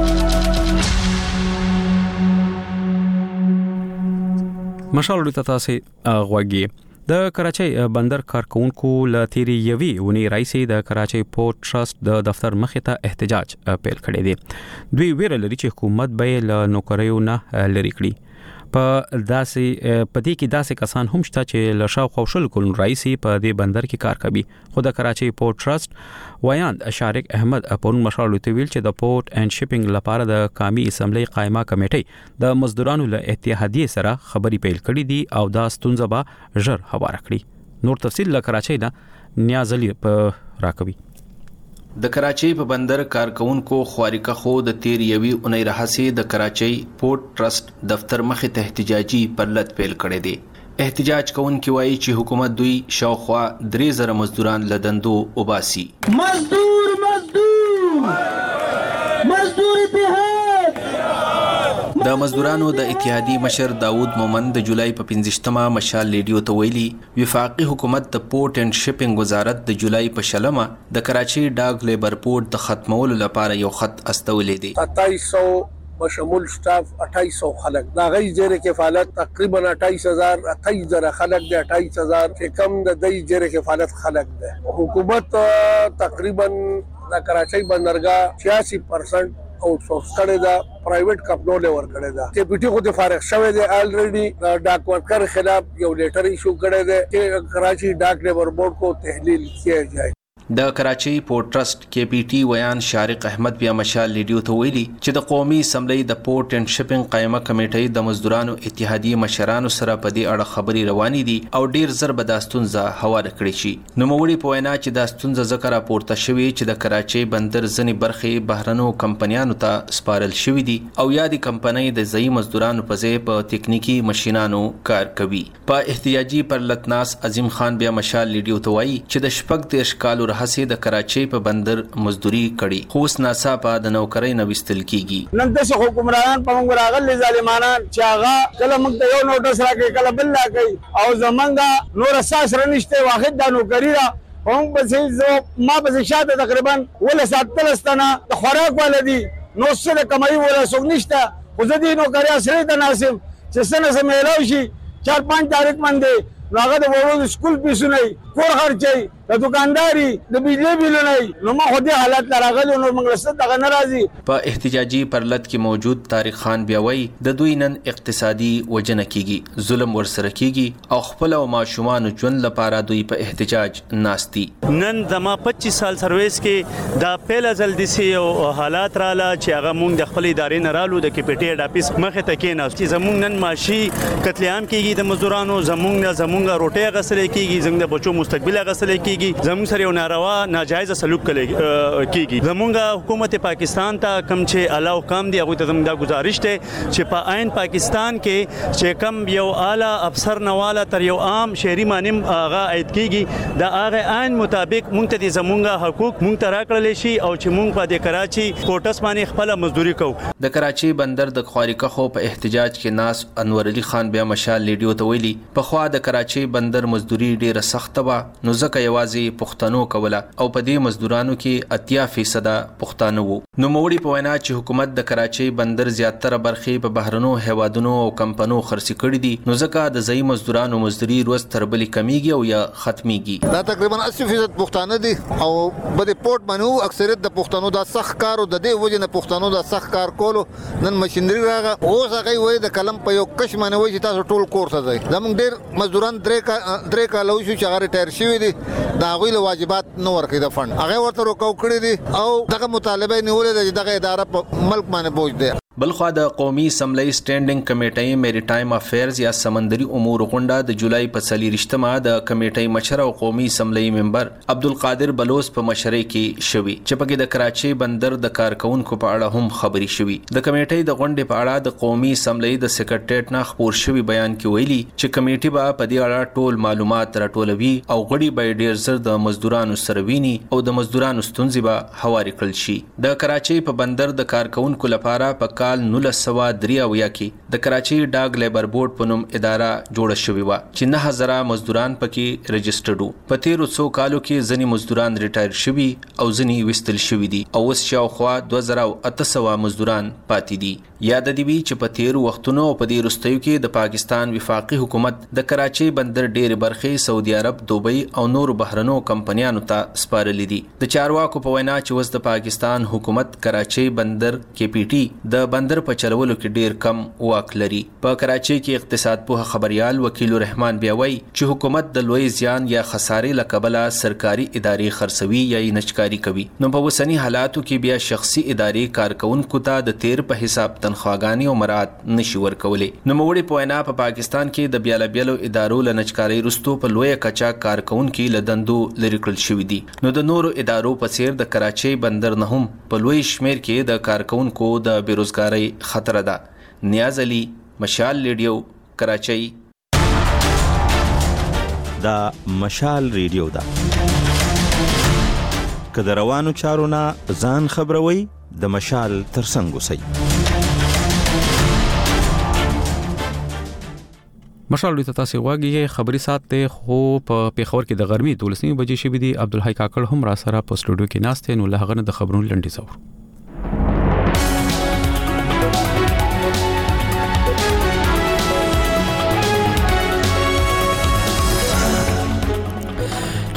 مشال ورته تاسو غوږی د کراچۍ بندر کارکونکو ل تیری یوي ونی رئیسي د کراچۍ پورت ټرست د دفتر مخې ته احتجاج پیل کړی دی. دوی ویره لري چې حکومت به له نوکریو نه لری کړي. په دې کې داسې کسان هم شته چې له شاوخوا شل کلونو رئیسي په دې بندر کې کار کوي. خو د کراچۍ پورت ټرست ویاند شارق احمد پرون مشال ویل چې د پورت اینڈ شپینګ لپاره د قومي اسمبلی قائمه کمیټې د مزدورانو له اتحادیه سره خبري پیل کړې دي او دا ستونزه به ژر هواره کړي. نور تفصیل له کراچۍ نه نیاز علي په راکوي. د کراچۍ په بندر کارکونکو خواریکه خو د تیر یوي اونۍ راهسي د کراچۍ پورت ټرست دفتر مخې ته احتجاجي پرلط پیل کړی دی. احتجاج کوونکي وایي چې حکومت دوی شاوخوا 3000 مزدوران له دندو وباسي. مزدور اتحاد د مزدورانو د اتحادیې مشر داوود مومند د جولای په 15مه مشال ریډیو ته ویلي وفاقي حکومت د پورت اینڈ شپینګ وزارت د جولای په 16مه د کراچۍ ډاګ لیبر پورت د ختمولو لپاره یو خط استولې دي. بشمول سټاف 2800 خلک دا غي زیر کفالت تقریبا 28000 خلک دي 28000 چې کم د دې زیر کفالت خلک دي حکومت تقریبا د کراچۍ بندرګاه 86% آؤٹ سورس کړي دا پرایویټ کمپنیو له ور کړي دا چې پټي خو د فارغ شوی دی الریډي ډاک ورکر خلاف یو لیټر ایشو کړي دی چې کراچي ډاک لیبر بورډ کو تحلیل کیا جائے. د کراچۍ پورټ ټرست کې پی ټي ویان شارق احمد بیا مشال لیډیو ته ویلي چې د قومي اسمبلی د پورټ اینڈ شپینګ قائمه کمیټې د مزدورانو اتحادیه مشرانو سره په دې اړه خبري روانې دي او ډیر زر به د ستونزه حواله کړي شي. نوموړي په وینا چې د ستونزه ذکر راپورته شوی چې د کراچۍ بندر ځنې برخې بهرنو کمپنیانو ته سپارل شوی دي او یا د کمپنۍ د ځای مزدورانو په ځای په تکنیکی ماشينانو کار کوي. په احتجاجي پر لتناس عظیم خان بیا مشال لیډیو ته وایي چې د شپږ 13 کالو هڅې د کراچۍ په بندر مزدوري کړي خو اوس ناڅاپه د نوکرۍ نه وستل کیږي. نن د حکومران په موږ راغلي ظالمانان چې هغه کله موږ ته یو نوټس راکړي کله بل راکړي او زمونږ نور اساس رنشته واحد د نوکری را هم په ما په شاته تقریبا ولا ساتلستانه د خوراک ولدي نو څه د کمای ولا سوګنيشته خو ځدي نوکری اصلي د ناسم چې سنه سمېلاو شي 4-5 تاریخ باندې هغه د وړو سکول پیسونه کور خرچي د دکانداري د بجلی بیلونه نو ما خو دې حالت راغلی نو موږ رسد دغه ناراضي. په احتجاجي پرلط کې موجود طارق خان بیا وایي د دوی نن اقتصادي وجنه کیږي ظلم ورسره کیږي او خپل او ماشومان ژوند لپاره دوی په احتجاج ناشتي. نن زما 25 سال سرویس کې دا پیل ځل دي سي حالات رااله چې هغه موږ د خپل ادارې نه رالو د کیپټي هډ اپیس مخه ته کې نه چې زموږ نن ماشي قتل عام کیږي د مزدورانو زموږ روټي غسل کیږي زموږ د بچو مستقبل غسل کیږي زموږ سره یو ناروا ناجایز سلوک کیږي. زموږ حکومت پاکستان ته کم چې اعلی حکام دی هغه ته زموږ گزارش ته چې په عین پاکستان کې چې کم یو اعلی افسر نواله تر یو عام شهري مانم هغه عید کیږي د هغه عین مطابق مونږ ته زموږ حقوق مونږ ته راکړل شي او چې مونږ په د کراچي کوټس باندې خپل مزدوري کوو. د کراچي بندر د خواریکه خو په احتجاج کې ناس انور علي خان بیا مشال لیډیو ته ویلي په خوا د کراچي بندر مزدوري ډیره سخت و نو ځکه یوازې پښتنو کوله او په دې مزدورانو کې 80% پښتانه وو. نو موړي په وینا چې حکومت د کراچۍ بندر زیاتره برخې په بهرنو هیوادونو او کمپنو خرڅ کړي دي نو ځکه د ځای مزدورانو مزدوري روز تر بلې کمیږي او یا ختميږي. دا تقریبا 80% پښتانه دي او په پورت باندې اکثریت د پښتنو د سخت کار او د دې وجه نه پښتنو د سخت کار کولو نن ماشينري راغه اوس هغه وایي د کلم په یو کش باندې وایي چې تاسو ټول کورس ځای زموږ ډېر مزدوران درې کال شو چې هغه ریټایر شوی دي دا غوي له واجبات نو ورکړي د فند هغه ورته روکاو کړی دي او دغه مطالبه نیولې ده چې دغه اداره په ملک باندې بوج ده. بلخوا د قومي اسمبلی سټینډینګ کمیټې میری ټایم افیرز یا سمندري امور غونډه د جولای په 30 د کمیټې مشر او قومي اسمبلی ممبر عبدالقادر بلوچ په مشرۍ کې شوی چې پکې د کراچۍ بندر د کارکونکو په اړه هم خبري شوی. د کمیټې د غونډې په اړه د قومي اسمبلی د سیکریټریټ نه خبر شوی بیان کې ویلي چې کمیټې به په دې اړه ټول معلومات راټولوي او غړي به ډیر زر د مزدورانو سره ویني او د مزدورانو ستونزې به هواري کړل شي. د کراچۍ په بندر د کارکونکو لپاره په کال 1993 کې د کراچۍ ډاګ لیبر بورډ په نوم اداره جوړه شوې و چې 9000 مزدوران پکې رجسټرډ وو. په تیرو څو کالو کې ځینې مزدوران ریټایر شوي او ځینې وستل شوي دي او اوس شاوخوا 2800 مزدوران پاتې دي. یاد دی چې په تیرو وختونو او په دې وروستیو کې د پاکستان وفاقي حکومت د کراچۍ بندر ډېر برخې سعودي عرب، دوبۍ او نور بهرنو کمپنیانو ته سپارلې دي. د چارواکو په وینا چې اوس د پاکستان حکومت کراچۍ بندر کې پی ټي د بندر په چلولو کې ډیر کم واک لري. په کراچۍ کې اقتصاد په خبريال وکیل رحمان بیا وایي چې حکومت د لوی زیان یا خسارې لکبله سرکاري ادارې خرڅوي یا نشکاری کوي. نو په وسنی حالاتو کې بیا شخصي ادارې کارکونکو ته د تیر په حساب تنخواګانی او مراد نشي ورکولې. نو موړي په وینا په پاکستان کې د بیلابیلو ادارو لنچکاری رستو په لوی کچا کارکونکو لدندو لري کړل شوې دي. نو د نورو ادارو په څیر د کراچۍ بندر نه هم په لوی شمیر کې د کارکونکو د بیروزګاری خطر ده. نیاز علي، مشال ریډیو، کراچۍ. دا مشال ریډیو ده. که د روانو چارو نه ځان خبروي د مشال ترڅنګ اوسئ. مشال دوی ته تاسو واګي خبري سات ته خو په پیښور کې د غرمې 12 بجې شوې دي. عبدالحی کاکړ هم را سره په سټوډیو کې ناست نو له هغه د خبرونو لنډي زور.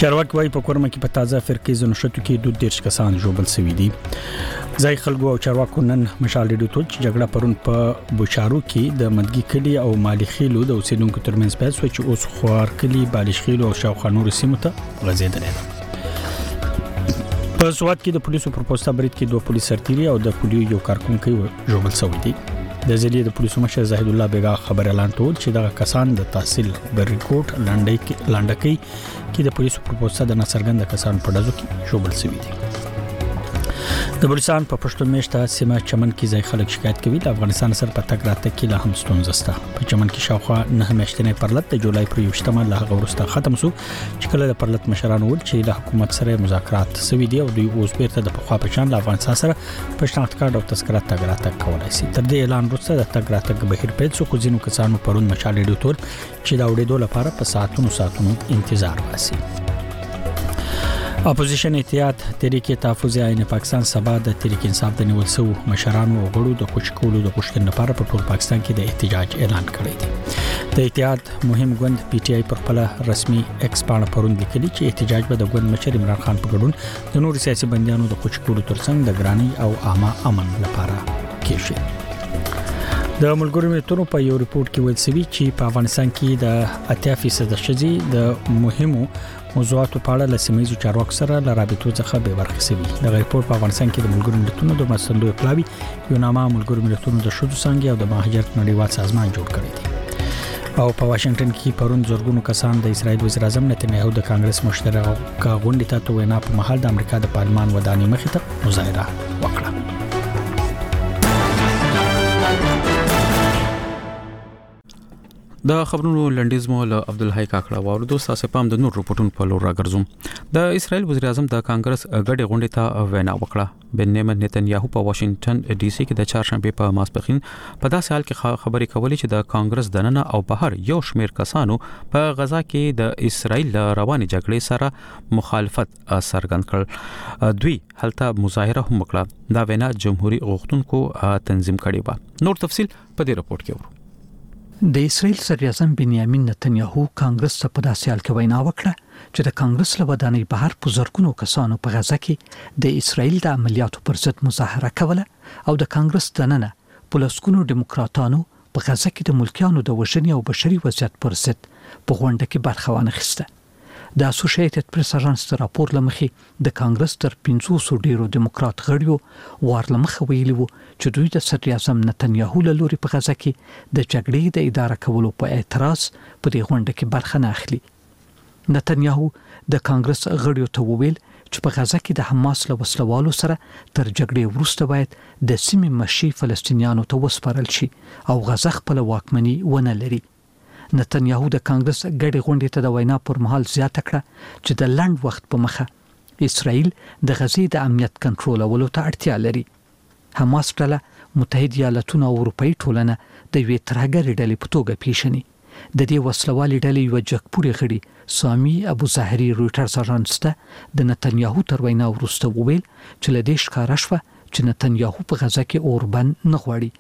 چارواکي وايي په کورما کې په تازه فرقې زنوشتو کې 12 کسان ژوبل شوي دي. ځای خلکو او چارواکو نن مشال ریډیو ته جګړه پرون په بوشارو کې د مدګي کلی او مالی خېلو د اوسیدونکو ترمنځ پیل شو چې اوس خوار کلی بالش خېلو او شاوخوا نور سیمو ته غځېدلې ده. په سوات کې د پولیسو پر پوسټه برید کې 2 پولیس سرتیري او د پولیو یو کارکونکي ژوبل شوي دي. د ضلع د پولیسو مشر زاهد الله بیگا خبر اعلان کړ چې دغه کسان د تحصیل بریکوټ لانډکی کې د پولیسو پر پوسټه د ناڅرګند کسان په ډزو کې ژوبل شوي دي. د بلوچستان په پښتون میشته سیمه چمن کې ځای خلک شکایت کوي د افغانستان سره په تګ راتګ کې لا هم ستونزه شته. په چمن کې شاوخوا 9 میاشتې پرلط د جولای پر 21 له هغه وروسته ختم شو چې کله د پرلط مشران ول چې له حکومت سره مذاکرات شوي دي او دوی اوس بیرته د پخوا په شان له افغانستان سره په شناخت کارت او تذکره تګ راتګ کولای شي. تر دې اعلان وروسته د تګ راتګ بهیر پیل شو خو ځینو کسانو پرون مشال ریډیو تور چې دا وړېدو لپاره په ساعتونو انتظار واسي. اپوزیشن اتحاد تحریک تحفظ عین پاکستان سبا د تحریک انصاف د نیول شو مشرانو او غړو د کوچکولو د غوښتنې لپاره په ټول پاکستان کې د احتجاج اعلان کړی دی. د اتحاد مهم ګوند پی ټی آی پر خپل رسمي ایکس باندې پرون لیکلي چې احتجاج به د ګوند مشر عمران خان په ګډون د نور سیاسي بندیانو د کوچکولو ترڅنګ د ګرانی او عامه امن لپاره کېږي. د ملګرو ملتونو په یو ریپورت کې ویل شوی چې په افغانستان کې د 80% ښځې د مهمو موضوعاتو په اړه له سیمه‌ییزو چارواکو سره له رابطو څخه بې برخې شوي. د ریپورت په افغانستان کې د ملګرو ملتونو د مرستندوی پلاوي یو نامه ملګرو ملتونو د ښځو څانګې او د مهاجرت نړیوال سازمان جوړ کړی دی. او په واشنگټن کې پرون زورګونو کسان د اسرائیل وزیر اعظم نتنیاهو د کانګرس مشترک غونډې ته وینا په محل د امریکا د پارلمان ودانۍ مخې ته مظاهره وکړه. د خبرونو لنډیز مو له عبدالحی کاکړه واوردو. تاسو پام د نور رپورټونو په لور راګرځوم. د اسرائیل وزیر اعظم د کانګرس غړي غونډې ته وینا وکړه. بنیامین نتنیاهو په واشنگټن ډي سي کې د چهارشنبه په ماسپښین په داسې حال کې خبرې کولې چې د کانګرس دننه او بهر یو شمېر کسانو په غزا کې د اسرائیل رواني جګړې سره مخالفت څرګند کړ. دوی هلته مظاهره هم وکړه. دا وینا جمهوریت غوښتونکو تنظیم کړې و. نور تفصيل په دې رپورت کې ورو. د اسرائیل صدر اعظم بنیامین نتنیاهو کانګرس ته په داسې حال کې وینا وکړه چې د کانګرس له ودانۍ بهر په زرګونو کسانو په غزا کې د اسرائیل د عملیاتو پر ضد مظاهره کوله او د کانګرس دننه په لسګونو دیموکراتانو په غزا کې د ملکیانو د وژنې او بشري وضعیت پر ضد په غونډه کې برخه وانخیسته. د اسوسییټډ پریس اژانس د راپور لمخې د کانګرس تر 500 ډیرو دیموکرات غړیو وارلمخه ویلي وو چې دوی د صدر اعظم نتنیاهو له لوري په غزا کې د جګړې د اداره کولو په اعتراض په دې غونډه کې برخه نه اخلي. نتنیاهو د کانګرس غړیو ته وویل چې په غزا کې د حماس له وسلوالو سره تر جګړې وروسته باید د سیمې مشي فلسطینیانو ته وسپارل شي او غزا خپل واکمني ونه لري. نتنیاهو د کانګرس غړي غونډې ته د وینا پر مهال زیاته کړه چې د لنډ وخت په مخه اسرائیل د غزې د امنیت کنټرولولو ته اړتیا لري. حماس ډله متحده ایالاتونه او اروپאי ټولنه د یوې ترهګرې ډلې په توګه پیژني. د دې وسلوالې ډلې یو جګپوړي غړي سامي ابو ظاهري رويټرز اژانس ته د نتنیاهو تر وینا وروسته وویل چې له دې ښکاره شوه چې نتنیاهو په غزا کې اوربند نه غواړي.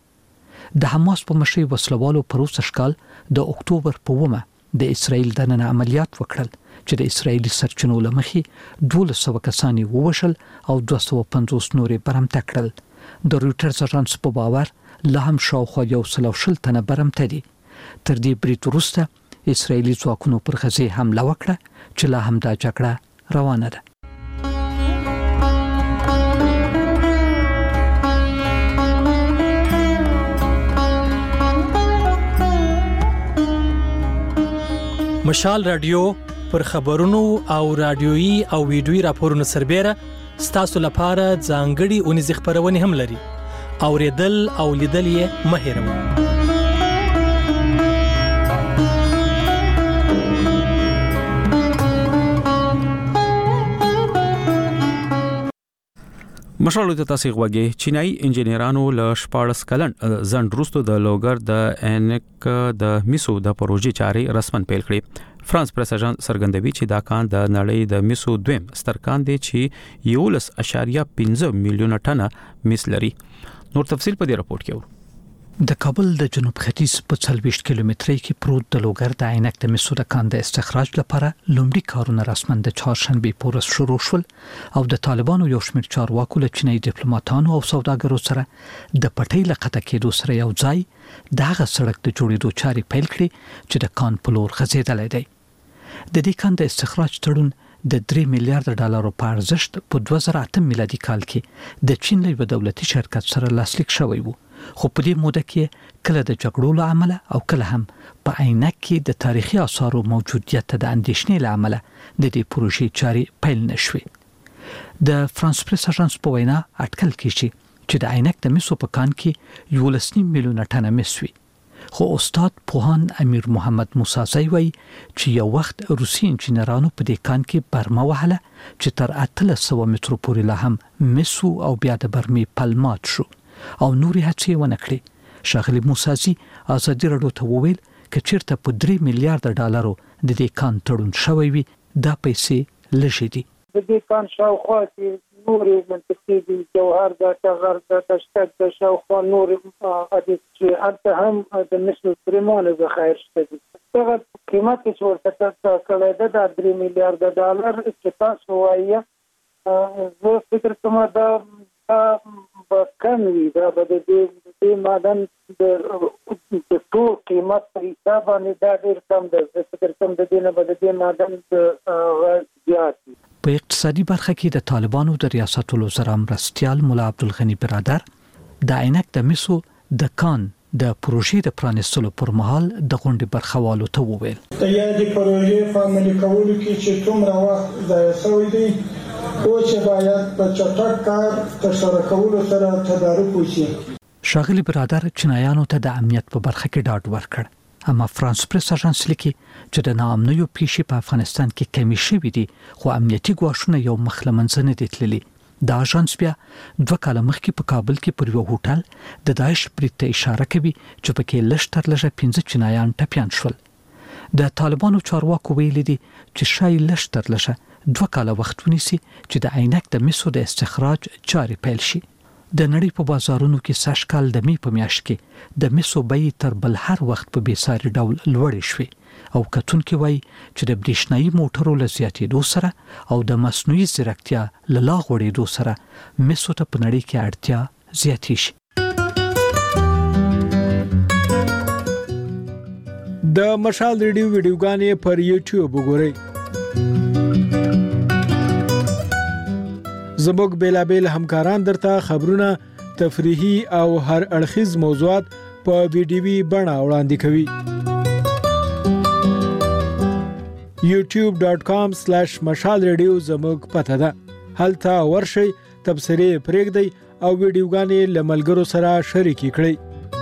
د حماس په مشرۍ وسلوالو پروسه شکال د اکتوبر په 1 د اسرائیل دننه عملیات وکړل چې د اسرائیلي سرچینو لمخې 1200 کسان ووژل او 250 نورې برمته کړل. د رويټرز اژانس په باور لا هم شاوخوا 120 تنه برمته دي. تر دې برید وروسته اسرائیلي ځواکونو پر غزې حمله وکړه چې لا هم دا جګړه روانه ده. مشال رادیو پر خبرونو او رادیويي او ویډیويي راپورونو سربېره ستاسو لپاره ځانګړي اونیز خبرونه هم لري. اوریدل او لیدل یې مه هېروئ. مشالو ته تاسو غوږی چینایي انجنیرانو له 14 کلن ځند روستو د لوګر د انک د میسو د پروژې چارې رسمن پیل کړې. فرانس پریس اژانس څرګندوي چې دا کان د نړۍ د میسو دویم ستر کان دی چې 11.15 میلیونه ټنه میس لري. نور تفصیل په دې راپور کې ورو. د کابل د جنوب ختیځ په 40 کیلومترۍ کې پروت د لوګر د عینک د مسو د کان د استخراج لپاره لومړي کارونه رسماً د چهارشنبه په ورځ شروع شول او د طالبانو یو شمېر چارواکو له چیني ډیپلوماټانو او سوداګرو سره د پټۍ لقطه کېدو سره یو ځای دغه سړک د جوړېدو چارې پیل کړې چې د کان په لور غځېدلی دی. د دې کان د استخراج تړون د 3 میلیارډ ډالرو په ارزښت په 2008 میلادي کال کې د چین له یو دولتي شرکت سره لاسلیک شوی و، خو په دې موده کې کله د جګړو له امله او کله هم په عینک کې د تاریخي آثارو موجودیت د اندېښنې له امله د دې پروژې چارې پیل نشوي. د فرانس پریس اژانس په وینا اټکل کیږي چې د عینک د مسو په کان کې 11 میلیونه ټنه مس وي، خو استاد پوهان امیر محمد موسی وایي چې یو وخت روسي انجینرانو په دې کان کې برمه وهله چې تر 800 مترو پورې لا هم مسو او بیا د برمې پلمات شو او نورې هڅې ونه کړې. ښاغلي موسی ازادي راډیو ته وویل چې چیرته په 3 میلیارډ ډالرو د دې کان تړون شوی وي دا پیسې لږې دي. د دې کان شاوخوا کې نورې منطقې دي، جوهر د ټغر د تشکک د شاوخوا نورې چې هلته هم د مسو پریمانه ذخایر شته دي. دغه قیمت چې ورته ټاکلی ده د 3 میلیارډ ډالر چې تاسو وایي زه فکر کوم دا به کم وي، دا به د دې معدن د ټول قیمت په حساب باندې دا ډېر کم ده. زه فکر کوم د دې نه به د دې معدن زیات وي. په اقتصادي برخه کې د طالبانو د ریاست الوزرا مرستیال مولا عبدالغني برادر د عینک د مسو د کان د پروژې د پرانیستلو پر مهال د غونډې برخوالو ته وویل د یادې پروژې په عملي کولو کې چې څومره وخت ضایع شوی دی او چې باید په چټک کار ترسره کولو سره تدارک وشي. ښاغلي برادر چینایانو ته د امنیت په برخه کې ډاډ ورکړ، اما فرانس پریس اژانس لیکي چې د ناامنیو پیښې په افغانستان کې کمی شوې دي، خو امنیتي ګواښونه یو مخ له منځه نه دي تللي. دا اژانس بیا 2 کاله مخکې په کابل کې پر یو هوټل د داعش برید ته اشاره کوي چې پکې لږ تر لږه 15 چینایان ټپیان شول. د طالبانو چارواکو ویلي دي چې شاید لږ تر لږه 2 کاله وخت ونیسي چې د عینک د مسو د استخراج چارې پیل شي. د نړۍ په بازارونو کې سږ کال د می په میاشت کې د مسو بیې تر بل هر وخت په بېساري ډول لوړې شوې او کتونکي وایي چې د برېښنایي موټرو له زیاتېدو سره او د مصنوعي ځیرکتیا له لا غوړېدو سره مسو ته په نړۍ کې اړتیا زیاتې شي. د مشال ریډیو ویډیوګانې پر یوټیوب وګورئ. زموږ بیلابیل همکاران درته خبرونه، تفریحي او هر اړخیز موضوعات په ویډیوي بڼه وړاندې کوي. youtube.com/مشال ریډیو زموږ پته ده. هلته ورشئ، تبصرې پرېږدئ او ویډیوګانې له ملګرو سره شریکې کړئ.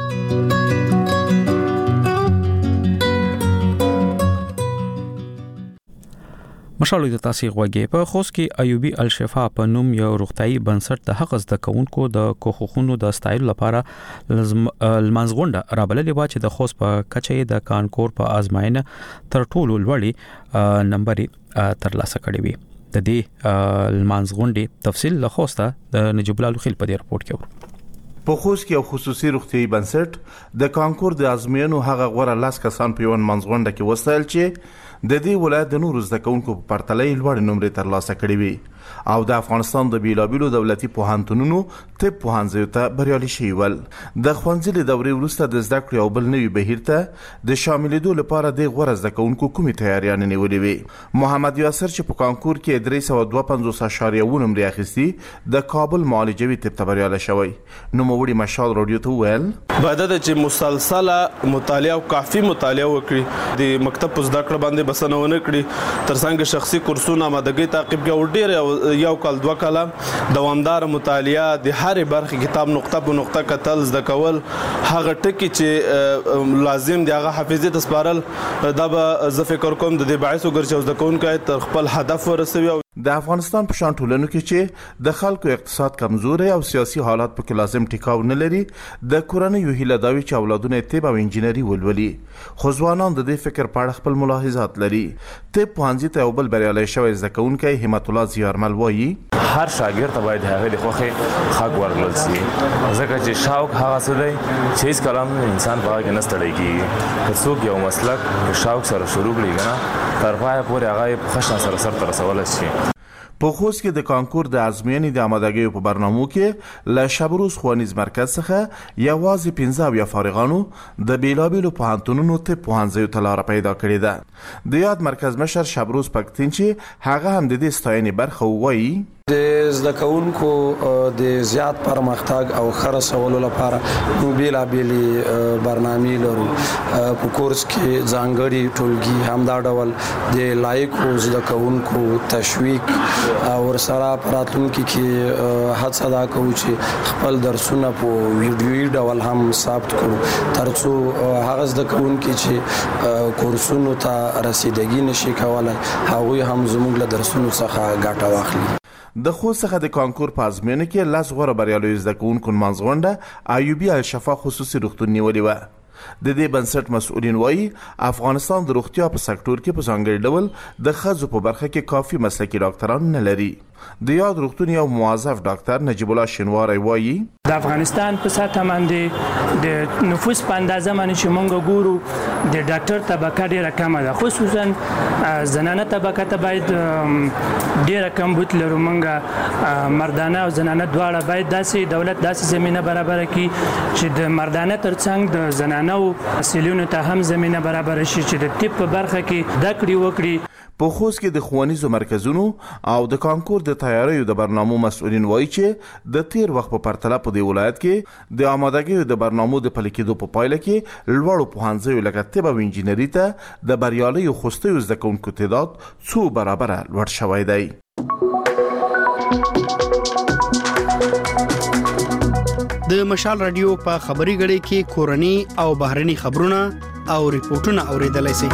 مشالو د تاسو غوږی په خوست کې ایوبی الشفا په نوم یو روغتایي بنسټ د حق زده کوونکو د کوخونو د ستایل لپاره لمنځغونډه رابللې و چې د خوست په کچې د کانکور په ازمایښت تر ټولو لوړی نمبر ترلاسه کړی وي. د دې لمنځغونډې تفصیل له خوسته د نجیب الله خلیل په ریپورت کې ورو. په خوست کې یو خصوصي روغتیايي بنسټ د کانکور د ازموینو هغه غوړه لاس کسان په یو منځغونډه کې وستایل چې د دې ولایت د نورو زده کوونکو په پرتله لوړ نمرې ترلاسه کړې وي او د افغانستان د بیلابیلو دولتي پوهنتونونو طب پوهنځیو ته بریالي شوي ول. د ښوونځي دورې وروسته د زده کړې او بل نوي بهیر ته د شاملېدو لپاره د غوره زده کوونکو کومې تیاریانې نیولې وي. محمد یاسر چې په کانکور کې 352.9 نمرې اخیستي د کابل معالجوي طب ته بریالی شوی. نوموړي مشال راډیو ته وویل باید چې مسلسله مطالعه او کافي مطالعه وکړي، د مکتب په زده کړه باندې بسنه ونه کړي، ترڅنګ شخصي کورسونه آمادګۍ تعقیب کړي او ډېر یو کال 2 کاله دوامدار مطالعه د هر برخې کتاب نقطه په نقطه کتل زده کول، هغه ټکي چې لازم دی هغه حافظې ته سپارل، دا به زه فکر کوم د دې باعث وګرځي چې زده کوونکي تر خپل هدف ورسوي. د افغانستان په شان ټولنو کې چې د خلکو اقتصاد کمزوري او سیاسي حالات په کې لازم ټیکاو نه لري د کورنۍ هیله دا وي چې اولادونه طب او انجینری ولولي خو ځوانان د دې فکر په اړه خپل ملاحظات لري. طب پوهنځي ته یو بل بریالی شوی زده کوونکی همت الله زیارمل وایي هر شاګرد ته باید هغه د خوښې حق ورکړل شي ځکه چې شوق هغه څه دی چې هیڅ کلام انسان په هغه کې نه ستړی کېږي. که څوک یو مسلک په شوق سره شروع کړي کنه تر پایه پورې هغه په ښه شان سره سرته رسولی شي. په خوست کې د کانکور د ازموینې د آمادګیو په برنامو کې له شبروز ښوونیز مرکز څخه یوازې 15 فارغانو د بیلابیلو پوهنتونونو طب پوهنځیو ته لاره پیدا کړې ده. د یاد مرکز مشر شبروز پکتین چې هغه هم د دې ستاینې برخه وایي د زده کوونکو د زیات پرمختګ او ښه رسولو لپاره موږ بیلابیلې برنامې لرو. په کورس کې ځانګړي ټولګي همدا ډول د لایقو زده کوونکو تشویق او ورسره په راتلونکي کې هڅه دا کوو چې خپل درسونه په ویډیویي ډول هم ثبت کړو تر څو هغه زده کوونکي چې کورسونو ته رسیدګي نشي کولی هغوی هم زموږ له درسونو څخه ګټه واخلي. د خوست څخه د کانکور په ازموینه کې 10 غوره بریالیو زده کوونکو نمانځ غونډه ایوبي الشفا خصوصي روغتون نیولې وه. د دې بنسټ مسؤلین وایي افغانستان د روغتیا په سکتور کې په ځانګړي ډول د ښځو په برخه کې کافي مسلکي ډاکټران نه لري. د یاد روغتون یو موظف ډاکټر نجیب الله شینواری وایي د افغانستان په سطح باندې د نفوس په اندازه باندې چې موږ ګورو د ډاکټر طبقه ډیره کمه ده خصوصا زنانه طبقه ته باید ډیره کم بوت لرو. موږ مردانه او زنانه دواړه باید داسې دولت داسې زمینه برابر کړي چې د مردانه ترڅنګ د زنانه او سیلونو ته هم زمینه برابر شي چې د طب په برخه کې د کړي وکړي. په خوست کې د ښوونیزو مرکزونو او د کانکور د تیاریو د برنامو مسؤلین وایي چې د تیر وخت په پرتله په دې ولایت کې د آمادګیو د برنامو د پلي کېدو په پایله کې لوړو پوهنځیو لکه طب او انجینري ته د بریالیو خوستیو زده کوونکو تعداد څو برابره لوړ شوی دی. د مشال رادیو په خبري غړي کې کورني او بهرني خبرونه او ریپورتونه اوریدلای شئ.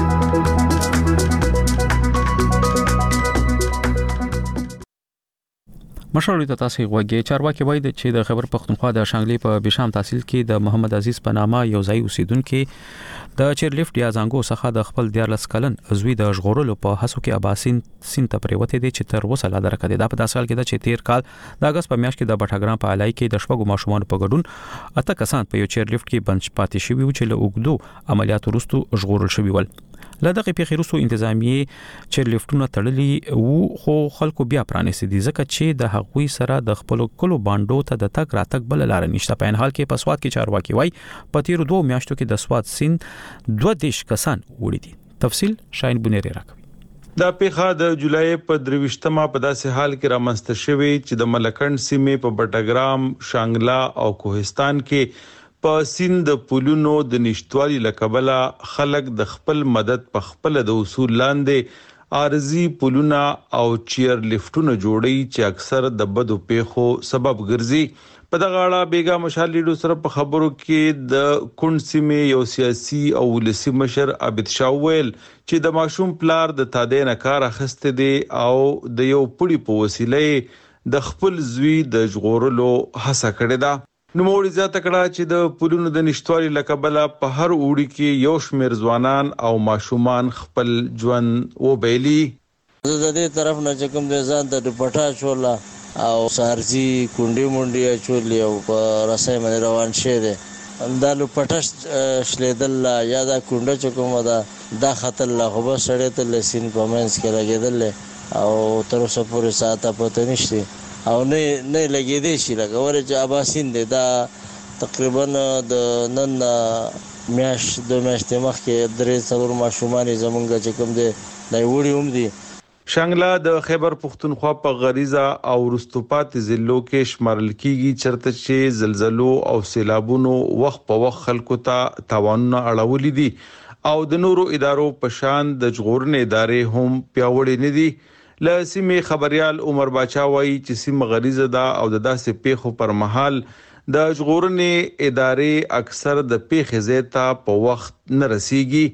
مشر ته تاسو غوږی چارواکي وایي چې د خبر پښتونخوا د شانګلي په بشام تحصیل کې د محمد عزیز په نامه یو ځای اوسیدونکو د چیرلیفټ یا زنګو څخه د خپل 14 کلن عضوي د ژغورلو په هڅو کې اباسین سین ته پریوته دي چې تر اوسه لا درکه دي. دا په داسې حال کې د 13 کال د اگست په میاشت کې د بټاګرام په علای کې د شپږو ماشومان په ګډون اته کسان په یو چیرلیفټ کې بنچ پاتې شوي چې له اوګدو عملیاتو وروسته ژغورل شوي ول. لدغه پیښې وروسته انتظامیه چیرلیفټونه تړلي وو خو خلکو بیا پرانیستي دي ځکه چې د هغوی سره د خپل کلو باندو ته د تک راتک بل لار نشته. په ان حال کې په سواد کې چارواکي وای په تیر 2 میاشتو کې د سواد سین 2 کسان وړي دي. تفصیل شاین بنيري راکوي. دا پیښه د جولای په 23مه په داسې حال کې رامنځته شوې چې د ملکند سیمې په بټاګرام، شانګلا او کوهستان کې په سین د پولونو د نشټوالي لکبله خلک د خپل مدد په خپل د اصول لاندې ارزي پولونه او چیر لفټونه جوړي چې اکثر د بدو پیښو سبب ګرځي. په دغه اړه بیګا مشال لیډو سره په خبرو کې د کون سیمې یو سیاسي او ولسی مشر عبد شاویل چې د ماشوم پلار د تادین کار اخسته دي او د یو پړي په وسیله د خپل زوی د ژغورلو هڅه کړې ده. نو موږ زیاته کړه چې د پولونو د نشټوالي لکبله په هر اوړي کې یو شمیر ځوانان او ماشومان خپل ژوند وبېلي. زه د دې طرف نه چې کوم د ځان ته ډپټا چولا او سارزي کونډي مونډي چولې او په رسای باندې روان شه دي اندالو پټش شلیدل یا دا کونډه چې کومه دا خطر لا خو به سړی ته لسین پمنس کې لګیدل او تر اوسه پورې ساته پته نشته او نه لګیدې شي لکه ورته چې اباسین دی دا تقریبا د نن میاش د میاشتې مخکې 3 ماشومان زمونږ چې کوم دی دای وړي هم دي. شانګلا د خیبر پښتونخوا په غریزه او رستوپات ضلعو کې شمارل کیږي چرته چې زلزلو او سیلابونو وخت په وخت خلکو ته تاوانونه اړولې دي او د نورو ادارو په شان د ژغورنې ادارې هم پیاوړې نه دي. له سیمې خبريال عمر باچا وایي چې سیمه غریزه ده او د داسې پیښو پر مهال د ژغورنې ادارې اکثر د پیښې ځای ته په وخت نه رسیږي.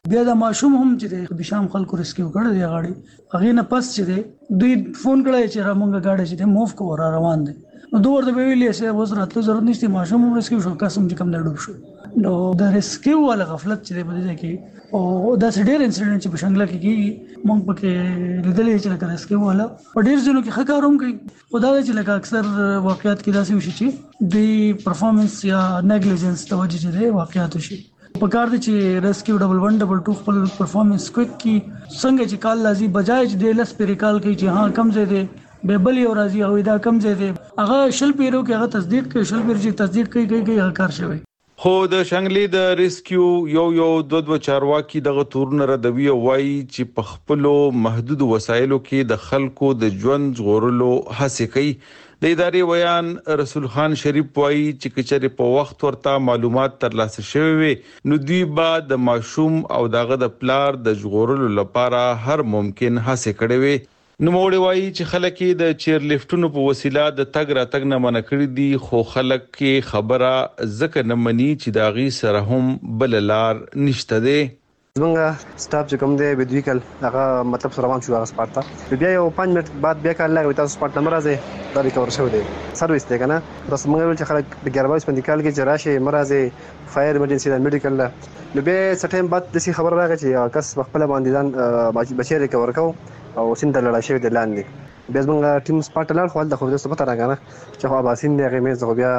بیا د ماشوم هم چې د شام خلکو ریسکیو کړی دی غاړي هغه نه پس چې دوی فون کړی چې را مونږه غاډه چې موف کو را روان دي نو دوه ورته ویلې چې اوس راتلو ضرورت نشته ماشوم هم ریسکیو شو قسم چې کم نه ډوب شو نو د ریسکیو ولا غفلت چې په دې کې او دا ډېر انسیډنټ چې په شنګله کې مونږ پکې لیدلې چې لکه ریسکیو ولا په ډېر ځینو کې خکاروم کوي خدای چې لکه اکثر واقعیت کې داسې وشي چې د پرفارمنس یا نیګلیجنس توجه چې واقعیت وشي په کار دي چې ریسکیو 1122 خپل پرفارمنس کویک کی څنګه چې کال لازم بجای چې د لس پریکال کوي چې ها کم ځای دی بیبل یو راځي او دا کم ځای دی هغه شل پیرو کې هغه تصدیق کوي شل پیر چې تصدیق کوي هغه کار شوی خو د شنګلې د ریسکیو یو دوه چارواکي دغه تورونه ردوي وایي چې په خپل محدود وسایلو کې د خلکو د ژوند ژغورلو هڅه کوي د ادارې ویان رسول خان شریف وایي چې کچره په وخت ورته معلومات ترلاسه شوي وي نو دوی به د ماشوم او دغه د پلار د ژغورلو لپاره هر ممکن هڅه کړي وي نو موړي وایي چې خلک د چیر لیفټونو په وسیله د تګ راتګ نه منع کړی دي خو خلک کې خبره ځکه نه مني چې دا غي سره هم بل لار نشته دي زمونږ سټاف چې کوم دی بدویکل هغه مطلب سره روان شو هغه سپارت ته بیا یو 5 منټ بعد بیا کال لګوي تاسو سپارت نمبر راځي دا ریکور شو دی سرویس دی کنه تاسو موږ ول چې خلک د 11 باندې کال کې جراشه مرزه فایر ایمرجنسي د میډیکل نو به سټیم بعد د خبر راغی چې کس خپل باندې ځان بچی ریکور کو او سند لړا شوی د لاندې بیا زمونږ ټیم سپارت لار خو د خو د ثبت راغانه چې خو باسین دی غمه زغ بیا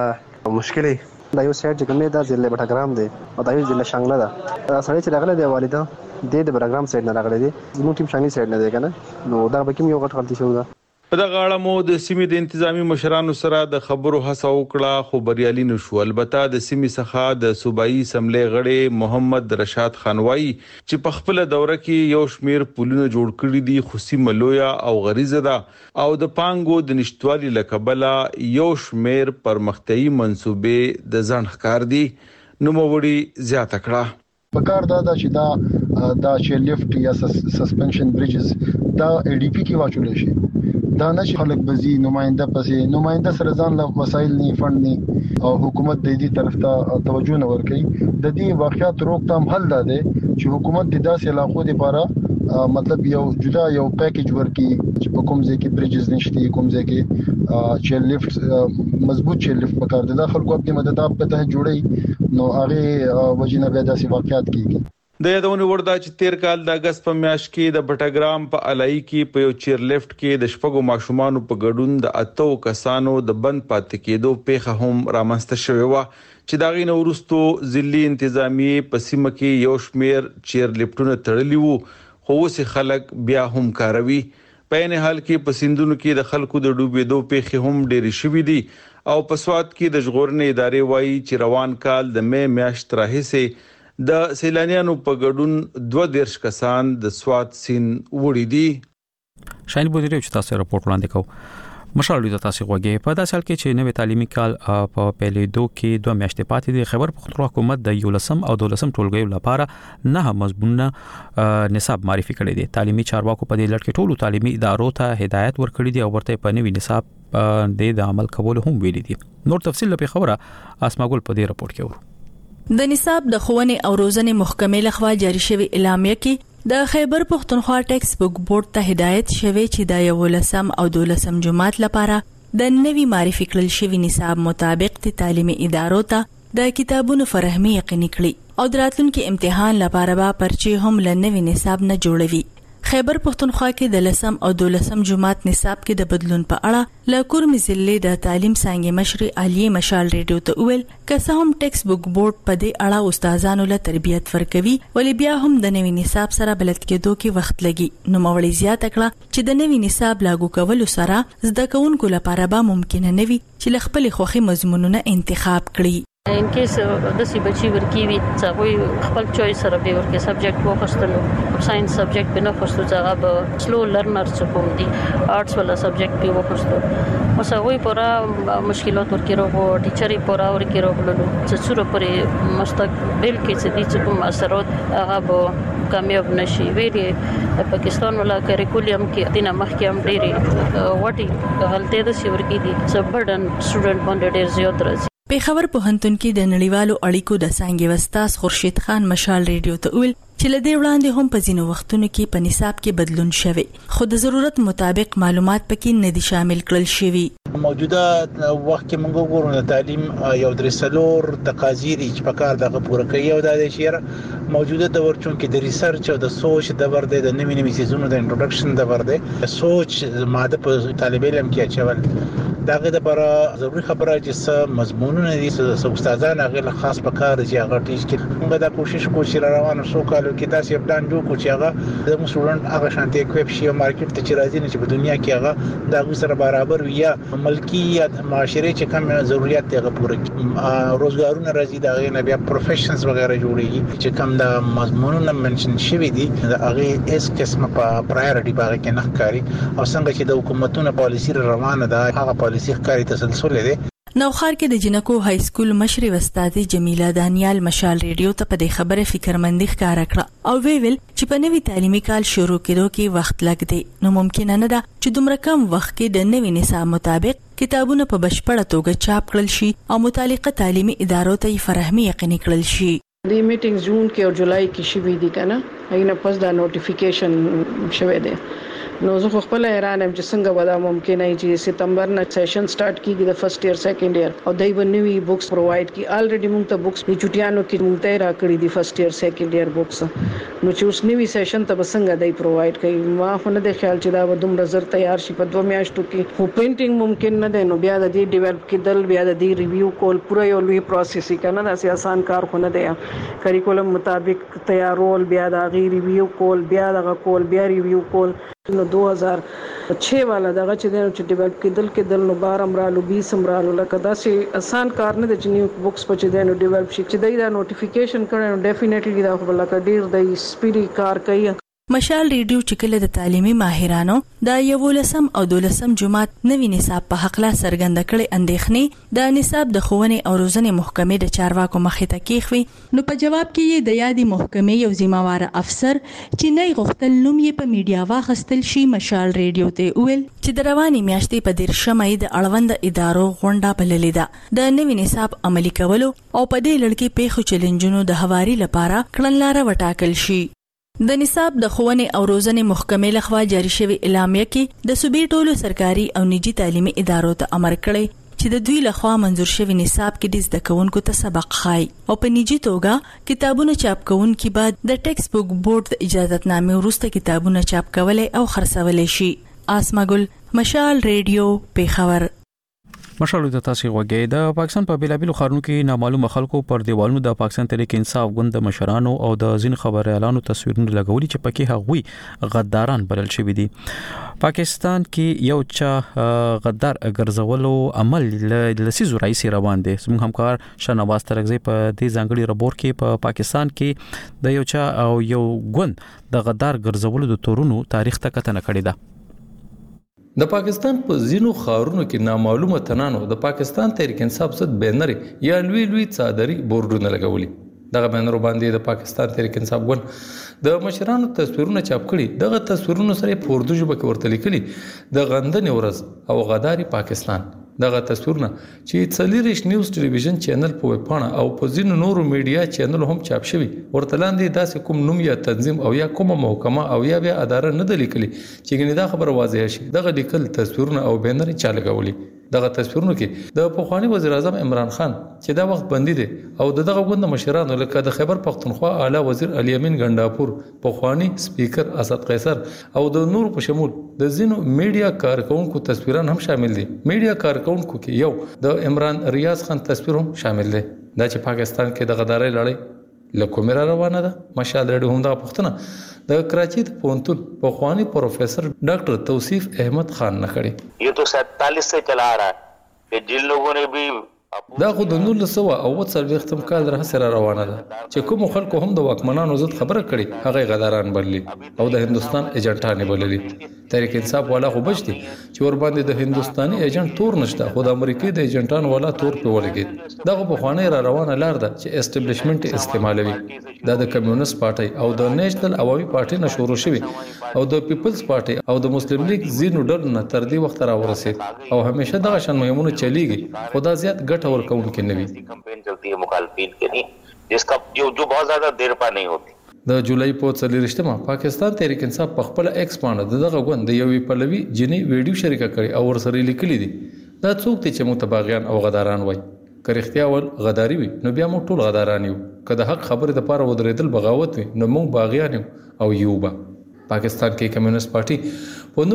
مشکلې دا یو سایت چې کومه دا ضلع بټګرام دی او دا یو ضلع شانګله ده سړی چې راغله دی والده د بټګرام سایت نه راغله دی زموږ ټیم شانګي سایت نه دی کنه نو دا به کوم یو غټ غلطي شو ده په دغه اړه مو د سیمې د انتظامی مشرانو سره د خبرو هڅه وکړه خو بریالي نشو البته د سیمې څخه د صوبایي سملې غړي محمد رشاد خان وایي چې په خپل دوره کې یو شمیر پلونه جوړ کړي دي خو سیمه لویا او غریزه ده او د پانګو د نشټوالي لکبله یو شمیر پرمختیايي منسوبې د ځان ښکار دي نو موړي زیاته کړه پکار دا چې دا چې لیفټ یا سسپنشن بریجز دا ای ډی پی کې واچول شي دا نه چې خلک بزي نماینده سره ځان له وسایل نه فند نه او حکومت د دې طرف ته توجه نه ورکړي د دې واقعیت روکتام حل ده چې حکومت د داسې علاقو لپاره مطلب یو جدا یو پیکیج ورکړي چې په کوم ځای کې بریجز نشته کوم ځای کې چې لیفټ مضبوط چې لیفټ پکار دي خلکو په مدد په ته جوړي نو هغه وجنه به داسې واقعیت کیږي د یادونه وردا چې 13 کال د اگست په میاشت کې د بټګرام په علای کې په یو چیر لیفټ کې د شپږو ماشومان په ګډون د اتو کسانو د بند پاتې کېدو پیښه هم رامنځته شوې و چې دا غي نورستو ځلي انتظامی په سیمه کې یو شمیر چیر لیفټونه تړلي وو خو اوس خلک بیا هم کاروي په نه حال کې په سیندونو کې د خلکو د ډوبېدو پیښه هم ډېری شوې دي او په سواد کې د ژغورنې ادارې وایي چې روان کال د مې میاشت راهیسې د سیلانیانو په ګډون 22 کسان د سواد سین وړي دي شاین بودری چې تاسو راپورټ وړاندې کوو مشال د تاسو غوږی په داسې حال کې چې نوې تعلیمي کال په پیلې دوه کې 2 میاشتې پاتې دي خبر پختونخوا حکومت د 11 او 12 ټولګیو لپاره نه مضمونه نصاب معرفي کړی دي تعلیمي چارواکو په دې لړ کې ټولو تعلیمي ادارو ته هدایت ورکړي دي او ورته په نوې نصاب د عمل کول هم ویلي دي نور تفصیل په خبره اسماګل په دې راپورټ کې ورو د نصاب د ښوونې او روزنې محکمې لخوا جاری شوی اعلامیه کې د خیبر پختونخوا ټیکس بک بورډ ته هدایت شوی چې د 11 او 12 جماعت لپاره د نوي معرفي کړل شوی نصاب مطابق د تعلیمي ادارو ته د کتابونو فراهمي یقیني کړي او د راتلونکي امتحان لپاره به پرچې هم لنوي نصاب نه جوړوي خیبر پختونخوا کې د 10 او 12 جماعت نصاب کې د بدلون په اړه له کورمي ضلع د تعلیم څنګه مشر علي مشال ریډیو ته ویل که څه هم ټیکس بک بورډ په دې اړه استادانو له تربیت ورکوي ولې بیا هم د نوي نصاب سره بلد کېدو کې وخت لګي نو مولوی زیاته کړه چې د نوي نصاب لاګو کولو سره زده کوونکو لپاره به ممکن نه وي چې خپل خوخي مضمونونه انتخاب کړي ان کیس د سی بچي ورکی وي څنګه خپل چويس سره به ورکی سبجیکټ وخستلو ساينس سبجیکټ به نه خوستو څنګه به سلو لرنر څه کوم دي آرټس ولا سبجیکټ به وخستو اوس هغه پورا مشکلات ورکی راغو ټیچرې پورا ورکی راغلو چې څوره پرې مستقبل کې څه دي چې کوم اثرات هغه به کامیاب نشي ویلي پاکستان ولا کریکولم کې دینه مخکې هم ډېری وټي غلطۍ د سی ورکی دي چې برډن سټوډنټ باندې ډېر زیات راځي پیښور پوهنتون کې د نړیوالو اړیکو د څانګې استاد خورشید خان مشال ریډیو ته ویل چې له دې وړاندې هم په ځینو وختونو کې په نصاب کې بدلون شوی خو د ضرورت مطابق معلومات پکې نه دي شامل کړل شوی. موجوده وخت کې موږ وګورو د تعلیم یو درسلور تقاضی دي چې په کار دغه پوره کوي او د شعر موجوده دور چون کې د ریسرچ او د سوچ د ورده د نوې سیزونو د انټروډکشن د ورده سوچ ماده په طالب علم کې اچول دغه د پر ضروري خبره چې مضمونونه دي استادان هغه خاص په کار چې هغه ټیچ کې موږ دا کوشش کوو چې روانو سو کالو کې تاسو پلان جوړ کړو چې هغه د مسلمان هغه شانتي کوپ شي مارکیټ ته چې راځي نه چې په دنیا کې هغه د سره برابر وي یا ملکی یا معاشري چې کوم ضرورت هغه پوره روزګارونه راځي دا غي نه بیا پروفیشنز وغیرہ جوړيږي چې کوم د مضمونونه منشن شوی دي دا هغه اس قسمه په پرایورټي باندې کې نه کاری او څنګه چې د حکومتونو پالیسی روانه ده هغه پالیسی ښکاری تسلسل لري. نوخار کې د جنکو های سکول مشري استاد جمیله دانیال مشال ریډیو ته په دې خبره فکرمندي ښکارا کړه او ویل چې په نوي تعلیمي کال شروع کېدو کې وخت لګ دی نو ممکن نه ده چې دومره کم وخت کې د نوي نصاب مطابق کتابونه په بشپړه توګه چاپ کړل شي او متعلقه تعلیمي ادارو ته فراهمي یقیني کړل شي. د میټینګ جون کې او جولای کې شوې دي کنه هغه پس دا نوټیفیکیشن شوه دی نو زه خپل حیران یم چې څنګه ودا ممکن نه چې سپتمبر نه سیشن سٹارټ کیږي د فرست ایئر سیکنډ ایئر او دای ونوي بوکس پرووایډ کی الریډي موږ ته بوکس په چټیانو کې موږ ته راکړي دي فرست ایئر سیکنډ ایئر بوکس نو چې اوس نوي سیشن ته څنګه دای پرووایډ کوي ما خو نه د خیال چې دا ودوم رزر تیار شي په 2 میاشتو کې خو پینټینګ ممکن نه دی نو بیا د دې ډیولپ کېدل بیا د دې ریویو کول پوره یو لوی پروسس کنه دا سي آسان کار خو نه دی کریکولم مطابق تیارول بیا د غیر ریویو کول بیا د کول بیا ریویو کول نو 2006 والا دغه چې ډیولپ کېدل نو 12 امرالو 20 امرالو لکه دا سي آسان کار نه د نیو بوکس په چې دنو ډیولپ شي چې دا نوټیفیکیشن کړي نو ډیفینیټلی دا خو لکه ډیر د سپیډي کار کوي. مشال ریډیو چې کله د تعلیمي ماهرانو د 11 او 12 جماعت نوي نصاب په حق لا سرګند کړي اندېښنې د نصاب د ښوونې او روزنې محکمې د چارواکو مخې ته کېښوي نو په جواب کې یې د یادې محکمې یو ذمہوار افسر چې نه غوښتل نوم یې په میډیا واخیستل شي مشال ریډیو ته ویل چې د رواني میاشتې په 13 مې د اړوند ادارو غونډه بللې ده د نوي نصاب عملي کولو او په دې لړ کې پیښو چیلنجونو د هواري لپاره کړنلاره وټاکل شي. د نصاب د ښوونې او روزنې محکمې لخوا جاری شوی اعلامیه کې د صوبې ټولو سرکاري او نجی تعلیمي ادارو ته امر کړی چې د دوی لخوا منظور شوی نصاب کې د زده کوونکو ته سبق خای او په نجی توګه کتابونه چاپ کوونکي بعد د ټیکسټ بوک بورډ د اجازهتنامې وروسته کتابونه چاپ کولای او خرڅولای شي. آسما ګل مشال ریډیو پیښور. مشال د تاسو غوږی د پاکستان په بیلابیلو خارونو کې نامعلومه خلکو پر دیوالونو د پاکستان تحریک انصاف ګوند مشرانو او د ځین خبريالانو تصویرونه لګولي چې پکې هغوی غداران بلل شوی دي. پاکستان کې یو چا غدار ګرځولو عمل لسیزو رئیس روان دي. زموږ همکار شنواز ترغزي په دې ځانګړي رپورت کې په پاکستان کې د یو چا او یو ګوند د غدار ګرځولو د تورونو تاریخ ته کتنه کړې ده. د پاکستان په ځینو ښارونو کې نامعلومه تنانو د پاکستان تحریک انصاف ضد بینر یا لوی څادري بورډونه لګولي. دغه بینر باندې د پاکستان تحریک انصاف ګوند د مشرانو تصویرونه چاپ کړي. دغه تصویرونو سره په اردو ژبه کې ورته لیکلي د غندنې ورځ او غداري پاکستان. دغه تصویرونه چې څلریش نیوز ټلویزیون چینل په ویب پاڼه او په ځینو نورو میډیا چینل هم چاپ شوي ورته لاندې داسې کوم نوم یا تنظیم او یا کومه محکمه او یا بیا اداره نه ده لیکلي چې ګنې دا خبره واضح شي. دغه لیکل تصویرونه او بینر چا لګولي. دغه تصویرونو کې د پخوانی وزیر اعظم عمران خان چې دا وخت بندي دي او دغه غوند مشرانو لکه د خیبر پختونخوا اعلی وزیر علي امین ګنداپور پخوانی سپیکر اسد قیصر او د نور په شمول د زینو میډیا کارکونکو تصویران هم شامل دي. میډیا کارکونکو کې یو د عمران ریاض خان تصویر هم شامل دی. دا چې پاکستان کې د غدارۍ لړۍ لکومره روانه ده. مشال ریډیو هم دا پښتنه د کراچي د پونتون پخوانی پروفیسر ډاکټر توصیف احمد خان نه کړي. یہ تو 47 سے چلا رہا ہے کہ جن لوگوں نے بھی دا خو د 1940 کال راهیسې روانه ده چې کوم خلکو هم د واکمنانو ضد خبره کړي هغه غداران بللي او د هندستان ایجنټان بللي. تحریک انصاف والا خو بچ دي چې ور باندې د هندستاني ایجنټ تور نشته خو د امریکای د ایجنټان والا تور په ولګید. دغه په خوانه را روانه لار ده چې اسټابلیشمنت استعمالوي. دا د کمیونست پارټي او د نېشنل عوامي پارټي نشورو شوی او د پیپلز پارټي او د مسلم لیگ زینو ډلو نه تر دې وخت را ورسید او همیشه دغه شان مهمونه چلیږي. خدا زیات ګټه ورکوونکې نه وي. कैंपेन चलती है मुखालफिन के लिए जिसका जो बहुत ज्यादा देर पा नहीं होती. د جولای په 30مه پاکستان تحریک انصاف په خپل ایکس باندې دغه غوند یوې پلوي جنې ویډیو شریکه کړې او ورسره لیکلي دي دا څوک دي چې متباغیان او غداران وای که رښتیا ول غداری وي نو بیا موږ ټول غداران یو که د حق خبره د پاره ودرېدل بغاوت وي نو موږ باغیان او یوبا. پاکستان کې کمیونست پارټي په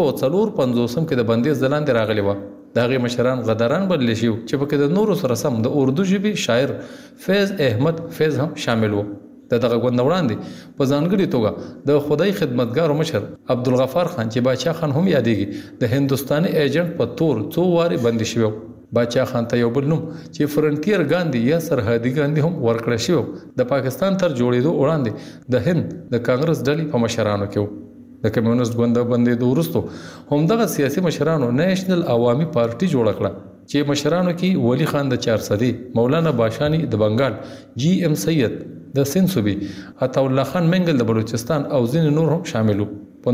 1954 کې د بندیز ځلاندې راغلی و. د هغې مشران غداران بللی شي چې پکې د نورو سره سم د اردو ژبې شاعر فیض احمد فیض هم شامل و. دغه غوند وړاندې په ځانګړي توګه د خدای خدمتګار مشر عبدالغفار خان چې باچا خان هم یادېږي د هندستاني ایجنټ په تور څو واري بندي شوی. باچا خان ته یو بل نوم چې فرنټیر ګاندي یا سرحدي ګاندي هم ورکړی شوی د پاکستان تر جوړېدو وړاندې د هند د کانګرس ډلې په مشرانو کې و. د کمیونست ګوند بندېدو وروسته همدغه سیاسي مشرانو نیشنل عوامي پارټي جوړه کړه چې مشرانو کې ولی خان د 400 مولانا باشانی د بنگال جی ام سید د سند صوبې عطا الله خان منګل د بلوچستان او ځینې نور هم شامل وو. په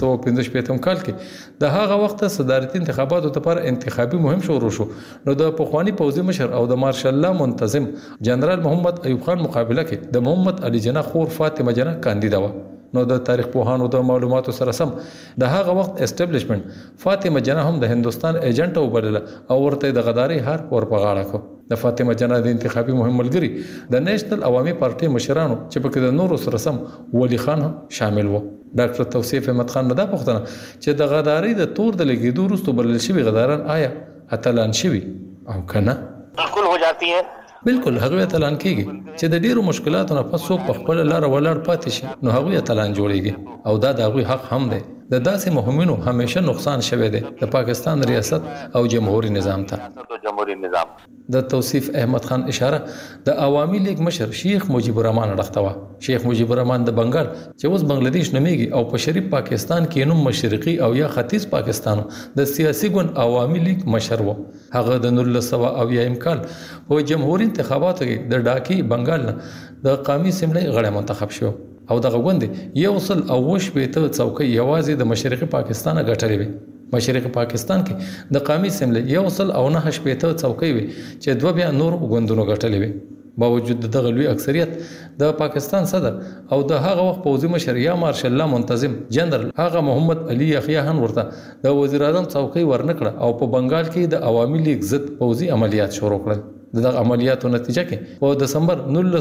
1915 کال کې د هغه وخت صدارتي انتخاباتو لپاره انتخابي مهم شروع شو نو د پخوانی پوځي مشر او د مارشال الله منتظم جنرال محمد ایوب خان مقابله کې د محمد علي جناح خور فاطمه جناح کاندیدا و. نو د تاریخ پوهانو د معلوماتو سره سم د هغه وخت اسټابلیشمنت فاطمه جناح هم د هندستان ایجنټ وبلله او ورته د غداري هار ور په غاړه کو. د فاطمه جناح د انتخابي مهم ملګری د نیشنل عوامي پارټي مشرانو چې پکې د نورو سره سم ولی خان هم شامل و. ډاکټر توصیف احمد خان دا پوښتنه چې د غداري د تور د لګیدو وروسته بلل شوی غداران آیا اتلان شوی او کنه بالکل हो जाती है. بالکل هغه اتلان کیږي چې د ډیرو مشکلاتو نه پس څوک په خپل لار ولاړ پاتې شي نو هغه اتلان جوړيږي او دا د هغه حق هم دی. د داسې مهمونو همیشه نقصان شوه دی د پاکستان ریاست او جمهوریت نظام ته. د توصیف احمد خان اشاره د عوامي لیگ مشر شیخ مجیب الرحمن رختوا. شیخ مجیب الرحمن د بنگال چې اوس بنگلاديش نومیږي او په شریف پاکستان کې نوم مشرقي او یا ختیځ پاکستان د سیاسي ګوند عوامي لیگ مشر و. هغه د 1900 کال په جمهوریت انتخاباتو کې د ډاکی بنگال نه د قومي اسمبلی غړی منتخب شو او دغه غوند یو سل او وشپېته څوکۍ یوازې د مشرقي پاکستان غټلې وي. مشرقي پاکستان کې د قومي اسمبلی یو سل او نه شپېته څوکۍ وي چې دوه بیا نور غوندونو غټلې وي. باوجود دغه لوی اکثریت د پاکستان صدر او د هغه وخت پوځي مشر یا مارشال الله منتظم جنرال هغه محمد علي یحیی خان ورته د وزیر اعظم څوکۍ ورنکړه او په بنگال کې د عوامي لیگ ضد پوځي عملیات شروع کړل. دغه عملیاتو نتیجه کې په دسمبر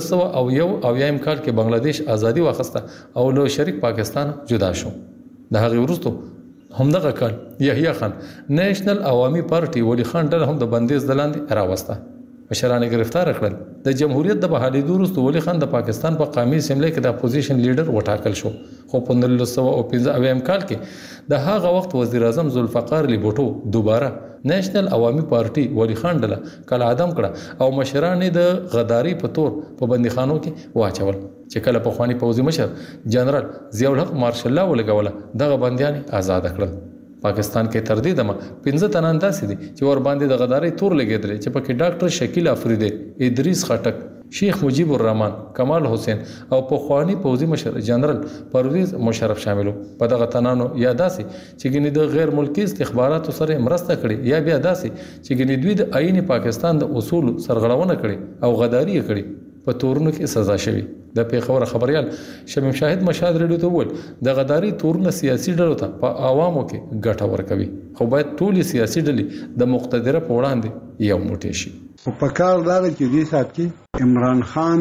1901 کال کې بنگلاديش ازادي واخیسته او له شریک پاکستان جدا شو. د هغه وروسته همدغه کال یحیی خان نیشنل عوامي پارټي ولی خان ډله هم د بندیز دلاندې راوسته. مشران گرفتار کړل. د جمهوریت د بحالېدو وروسته ولی خان د پاکستان په قومي اسمبلی کې د اپوزیشن لیډر وټاکل شو خو په 1915 کال کې د هغه وخت وزیر اعظم ذوالفقار علی بوټو دوباره نیشنل عوامي پارټي ولی خان ډله کله ادم کړه او مشران د غداری په تور په بندیخانو کې واچول چې کله په خواني پوځي مشر جنرال ضیاء الحق مارشال الله ولګوله دغه بنديان آزاد کړل. پاکستان کې تر دې دمه 15 تنان داسې دي چې ور باندې د غداري تور لګیدل چې پکې ډاکټر شکیل افریدی، ادریس خټک، شیخ مجیب الرحمن، کمال حسین او په خواني پوځي مشر جنرال پرویز مشرف شاملو. په دغه تنانو یا داسې چې ګنې د غیر ملکی استخباراتو سره مرسته کړي یا بیا داسې چې ګنې دوی د آئین پاکستان د اصول سرغړونه کړي او غداری کړي په تورونو کې سزا شوی. د پیښور خبريال شمیم شاهد مشهد ریډیو ته وویل د غداری تورونه سیاسي ډلو ته په عوامو کې ګټه ورکوي خو باید ټول سیاسي ډلې د مقتدره په وړاندې یو موټی شي. په کار دا چې دې سات کې عمران خان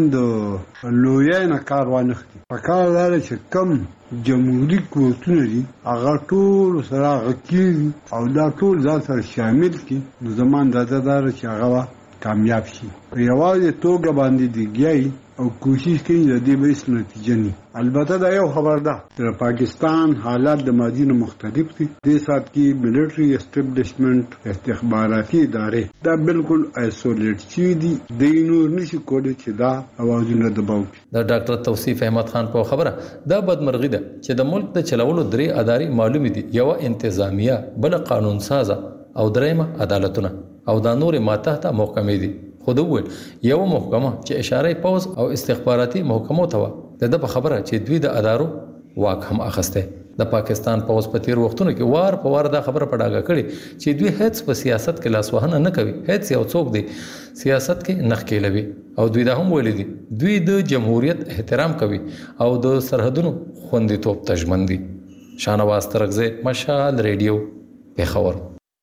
د لوی نه کار وانختی. په کار دا چې کم جمهوریت قوتونه دي هغه ټول سره غکیږي او دا ټول ځان سره شامل کی نو زمان دا چې هغه کامیاب شي. په یوازې توګه باندې دیږي او کوشش کوي د دې بیس نتیجه نه. البته دا یو خبر ده چې پاکستان حالات د ماضی نه مختلف دي. د سات کې ملټری اسټابلیشمنت استخباراتي ادارې دا بالکل آیسولیټ شي دي د نور نشي کولای چې دا اوازونه دباو. د ډاکټر توصیف احمد خان په خبره دا بدمرغي ده چې د ملک د چلولو درې ادارې معلومې دي، یو انتظامیه، بل قانون سازه او درېمه عدالتونه او دا نور ماته ته محکمې دي. خود وویل یو محکمه چې اشاره پوز او استخباراتي محکمو ته و د په خبره چې دوی د ادارو واک هم اخسته. د پاکستان پوز په تیر وختونو کې وار په وار دا خبره پډاګه کړي چې دوی هیڅ په سیاست کې لاس وهنه نه کوي، هیڅ یو څوک دی سیاست کې نخ کېلوي، او دوی دا هم ویلي دي دوی د جمهوریت احترام کوي او د سرحدونو خوندیتوب ته ژمن دي. شاهنواز ترغزی، مشال ریډیو، پېښور.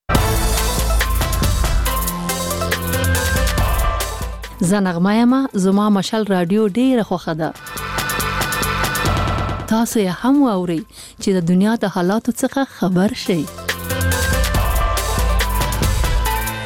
زنغمه یم، زما مشال رادیو ډیره خوښه ده. تاسو یې هم واورئ چې د دنیا د حالاتو څخه خبر شئ.